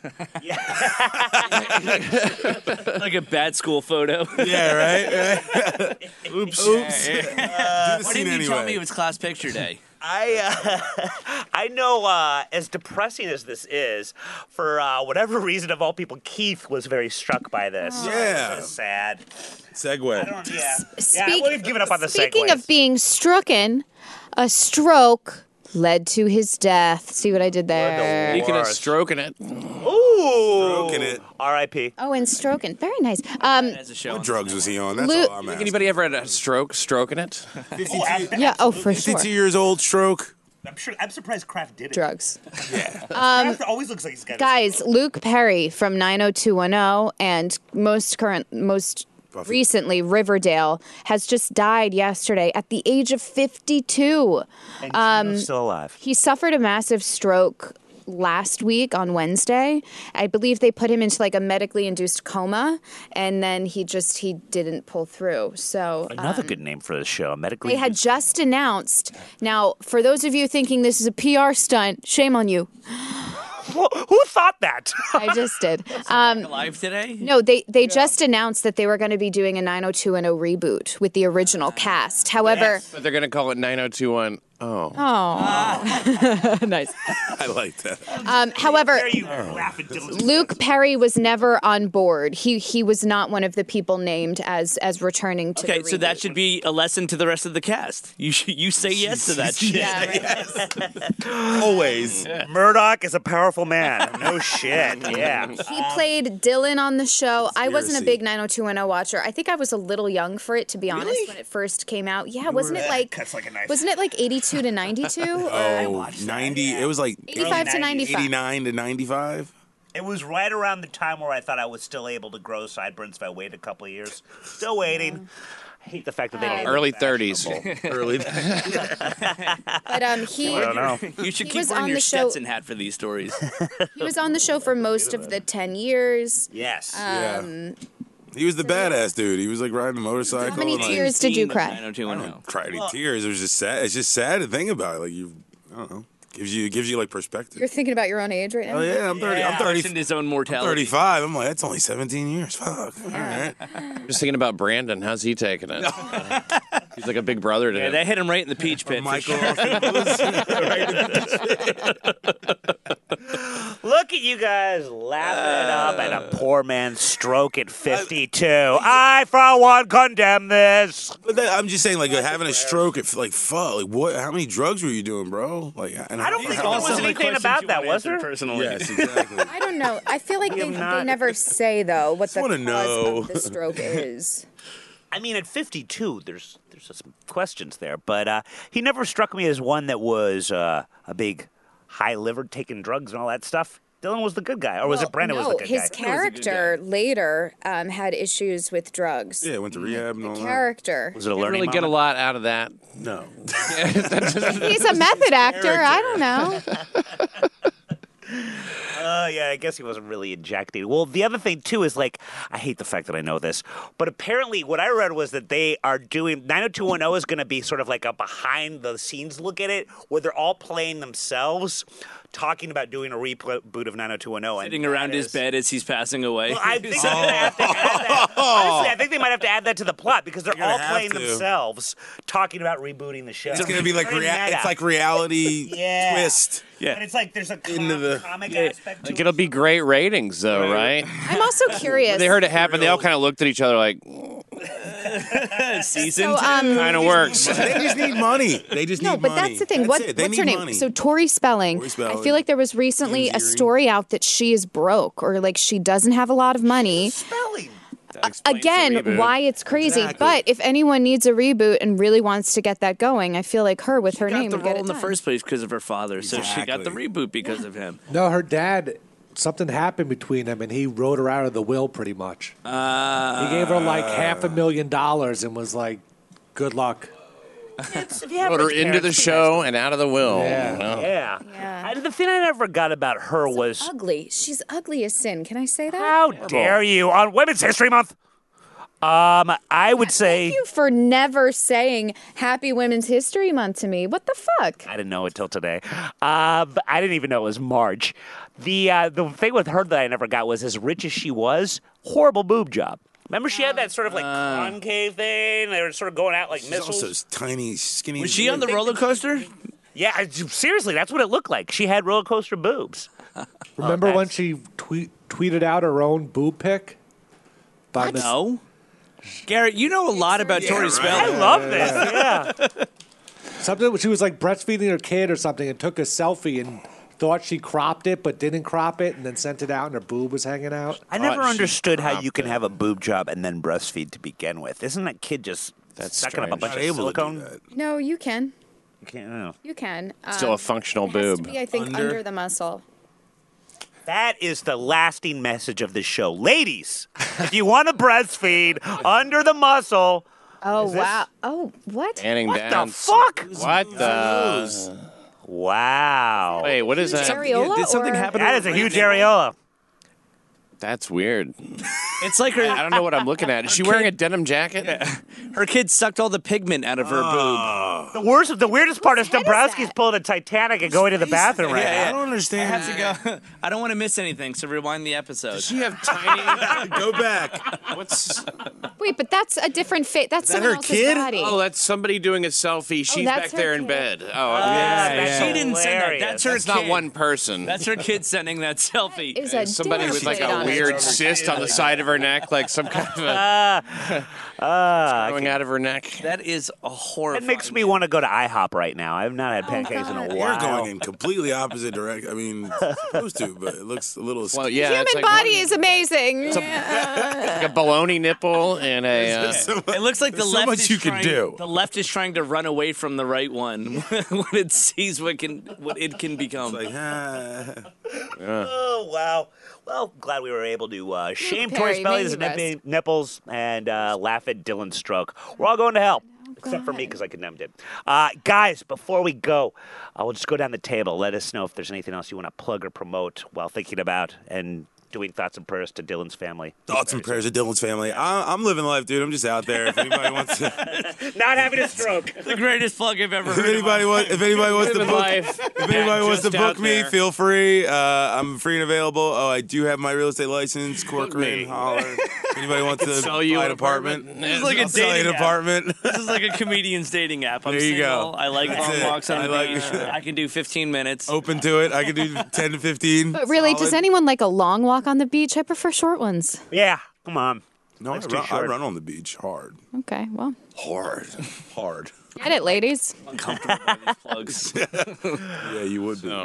Like a bad school photo. Yeah, right? Oops. Do the Why scene didn't you tell me anyway. it was class picture day? I know, as depressing as this is, for whatever reason of all people, Keith was very struck by this. Yeah. It's sad. Segue. Yeah, we've given up on the Speaking segues. of being strucken, a stroke led to his death. See what I did there? Speaking of stroking it. Ooh. Stroking it. R.I.P. Oh, and stroking. Very nice. As a show. What drugs was he on? That's Luke- all I'm Think asking. anybody ever had a stroke stroking it? 52, Yeah, oh, for sure. 52 years old, stroke. I'm surprised Kraft did it. Drugs. Kraft always looks like he's got Guys, Luke Perry from 90210 and most Buffy. recently Riverdale has just died yesterday at the age of 52. And Gino's still alive. He suffered a massive stroke last week on Wednesday. I believe they put him into like a medically induced coma, and then he didn't pull through. So Another good name for the show, medically. they had just announced. Now, for those of you thinking this is a PR stunt, shame on you. Who thought that? I just did. Alive today? No, they just announced that they were going to be doing a 90210 reboot with the original cast. However, But they're going to call it 9021 Oh. Oh, nice. I like that. However, There you laugh at Dylan's Luke Perry was never on board. He was not one of the people named as returning to. Okay, the so that reboot. should be a lesson to the rest of the cast. You say yes to that shit. Always. Murdoch is a powerful man. No shit. Yeah. He played Dylan on the show. I wasn't a Conspiracy. big 90210 watcher. I think I was a little young for it, to be honest, when it first came out. Yeah, wasn't it like Cuts like a knife. wasn't it like 82 to 92? Oh, 90. It was like 85 to 95. 89 to 95. It was right around the time where I thought I was still able to grow sideburns if I waited a couple of years. Still waiting. I hate the fact that they don't look Early 30s. Early. But he I don't know. You should He keep was wearing on your the show- Stetson hat for these stories. he was on the show for most of the 10 years. Yes. He was the badass dude. He was like riding a motorcycle. How many and, like, tears did you cry? 90210. Cried any tears. It was just sad. It's just sad to think about. Like I don't know. Gives you like perspective. You're thinking about your own age right now? Oh yeah, I'm 30. I'm 30. Questioned his own mortality. 35. I'm like, that's only 17 years. Fuck. All right. I'm just thinking about Brandon. How's he taking it? He's like a big brother to Yeah, him. that hit him right in the peach pit. for Michael. sure. Look at you guys laughing it up at a poor man's stroke at 52. I, for one, condemn this. But I'm just saying, like having a stroke at like fuck. Like what? How many drugs were you doing, bro? Like I don't think there was anything about that, was there? Personally. Yes, exactly. I don't know. I feel like they never say, though, what the wanna cause know. of the stroke is. I mean, at 52, there's some questions there, but he never struck me as one that was a big high-livered, taking drugs and all that stuff. Dylan was the good guy, or was it Brandon was the good his guy? character later had issues with drugs. Yeah, went to rehab and all that. Character. Was it a Didn't learning really get a moment? lot out of that. No. He's a method actor. I don't know. Yeah, I guess he wasn't really injecting. Well, the other thing, too, is like, I hate the fact that I know this, but apparently what I read was that they are doing, 90210 is going to be sort of like a behind-the-scenes look at it, where they're all playing themselves, talking about doing a reboot of 90210. Sitting around his bed as he's passing away. Well, I think they're going to have to add that. Honestly, I think they might have to add that to the plot, because they're all have playing to. themselves, talking about rebooting the show. It's gonna be like Very meta. it's like reality Yeah. twist. Yeah. And it's like there's a Into the- comic aspect to Like it. it'll be great ratings, though, right? I'm also curious. When they heard it happen, they all kind of looked at each other like, Season So, two. kind of works. They just need money. They just No, need but money. that's the thing. That's it. They What's her need name? money. So Tori Spelling. Tori Spelling. I feel like there was recently a James Earing. story out that she is broke or like she doesn't have a lot of money. Spelling. That explains the Again, reboot. why it's crazy. Exactly. But if anyone needs a reboot and really wants to get that going, I feel like her with her She got name the would get role it in the done. first place because of her father, so she got the Exactly. reboot because of him. No, her dad, something happened between them, and he wrote her out of the will pretty much. He gave her like $500,000 and was like, good luck. Wrote her into the show and out of the will. Yeah. You know? Yeah. Yeah. The thing I never got about her was, Ugly. She's ugly as sin. Can I say that? how dare you on Women's History Month? I would say Thank you for never saying Happy Women's History Month to me. What the fuck? I didn't know it till today. But I didn't even know it was March. The thing with her that I never got was, as rich as she was, horrible boob job. Remember, she had that sort of like concave thing. They were sort of going out like She's missiles. also tiny, skinny. Was she on the roller coaster? Yeah, seriously, that's what it looked like. She had roller coaster boobs. Remember when she tweeted out her own boob pic? No. Garrett, you know a lot about Tori I Spelling. love this. Yeah. Something, she was like breastfeeding her kid or something and took a selfie and thought she cropped it but didn't crop it and then sent it out and her boob was hanging out. I never she understood how you can cropped it. have a boob job and then breastfeed to begin with. Isn't that kid just sucking up a strange. bunch Not of able silicone? to do that. No, you can. You can't. No. You can. Still a functional it has to boob. be, I think, under the muscle. That is the lasting message of this show. Ladies, if you want to breastfeed under the muscle, Oh, wow. Oh, what? Panning what down. the fuck? What the? Wow. Wait, what is Huge that? areola Did something or- happen? That is a huge areola. That's weird. It's like her. I don't know what I'm looking at. Is she wearing a denim jacket? Her kid sucked all the pigment out of her boob. The weirdest part is Dombrowski's pulling a Titanic and going to the bathroom right now. I don't understand. I have to go. I don't want to miss anything, so rewind the episode. Does she have tiny? Go back. What's? Wait, but that's a different face. That's Is that someone her else's kid? body. Oh, that's somebody doing a selfie. She's that's back her there in kid. bed. Oh, Yeah. She didn't send that. hilarious. That's her That's kid. not one person. That's her kid sending that selfie. Is a Somebody dinner with like plate a on it. weird cyst on the side of her neck, like some kind of a growing out of her neck. That is a horrifying. It makes me want to go to IHOP right now. I've not had pancakes in a You're while. going in completely opposite direction. I mean, it's supposed to, but it looks a little. Well, yeah, Human it's like body is amazing. like a baloney nipple and a. It looks like the There's so left much is you can trying, do. The left is trying to run away from the right one when it sees what it can become. Like, Oh, wow. Well, glad we were able to shame Perry, Tori's bellies may you and nipples and laugh at Dylan's stroke. We're all going to hell. Except for me, because I condemned it. Guys, before we go, we'll just go down the table. Let us know if there's anything else you want to plug or promote while thinking about and doing thoughts and prayers to Dylan's family. thoughts and prayers to Dylan's family. I'm living life, dude. I'm just out there. If anybody wants to, Not having a stroke. The greatest plug I've ever if heard. anybody wants to Living book, life. if anybody wants to Just book out me, there. feel free. I'm free and available. Oh, I do have my real estate license. Corcoran, holler. Anybody wants to Sell you buy an an apartment? This is like a I'll sell you dating an app. apartment. This is like a comedian's dating app. I'm There you single. go. I like That's long it. walks on I the like- beach. I can do 15 minutes. Open to it. I can do 10 to 15. But really, does Solid. anyone like a long walk on the beach? I prefer short ones. Yeah, come on. No, That's I too run, I short. run on the beach hard. Okay, well, Hard. get it, ladies. Uncomfortable by these plugs. Yeah, you would be. No.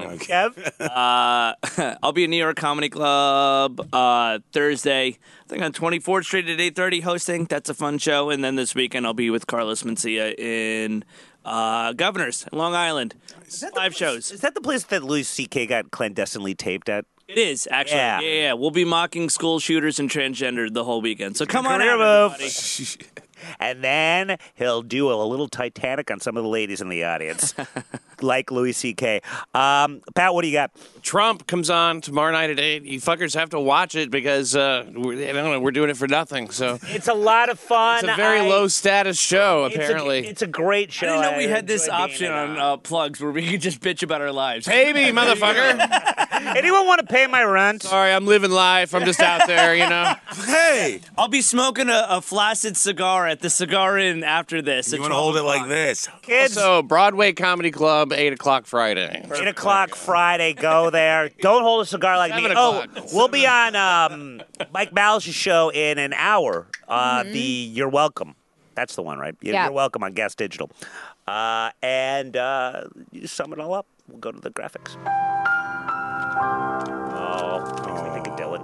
Kev? I'll be at New York Comedy Club Thursday. I think on 24th Street at 8:30 hosting. That's a fun show. And then this weekend I'll be with Carlos Mencia in Governors in Long Island. 5 shows. Is that the place that Louis C.K. got clandestinely taped at? It is, actually. Yeah. Yeah. We'll be mocking school shooters and transgender the whole weekend. So come on Career out, move. everybody. And then he'll do a little Titanic on some of the ladies in the audience, like Louis C.K. Pat, what do you got? Trump comes on tomorrow night at 8. You fuckers have to watch it because I don't know, we're doing it for nothing. So It's a lot of fun. it's a very low status show, It's apparently. It's a great show. I didn't know we had this enjoy being option in it. on plugs where we could just bitch about our lives. Pay me, motherfucker. Anyone want to pay my rent? Sorry, I'm living life. I'm just out there, you know. Hey! I'll be smoking a flaccid cigar at the Cigar Inn after this. You want to hold it like this? Kids, So, Broadway Comedy Club, 8 o'clock Friday. 8 o'clock Friday, go there. Don't hold a cigar like me. 7 Oh, o'clock. we'll be on Mike Balish's show in an hour. The You're Welcome. That's the one, right? Yeah. You're Welcome on Gas Digital. And you sum it all up. We'll go to the graphics. Oh, makes me think of Dylan.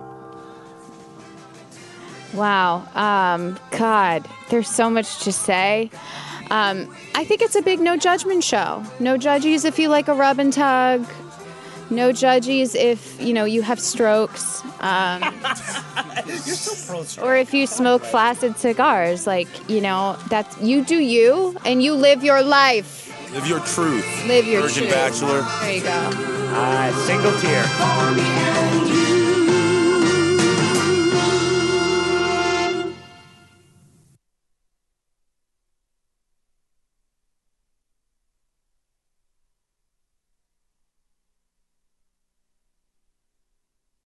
Wow. God, there's so much to say. I think it's a big no judgment show. No judgies if you like a rub and tug. No judgies if, you have strokes. Or if you smoke flaccid cigars. That's you do you and you live your life. Live your truth. Live your Virgin truth. Bachelor. There you go. Single tear. For me and you.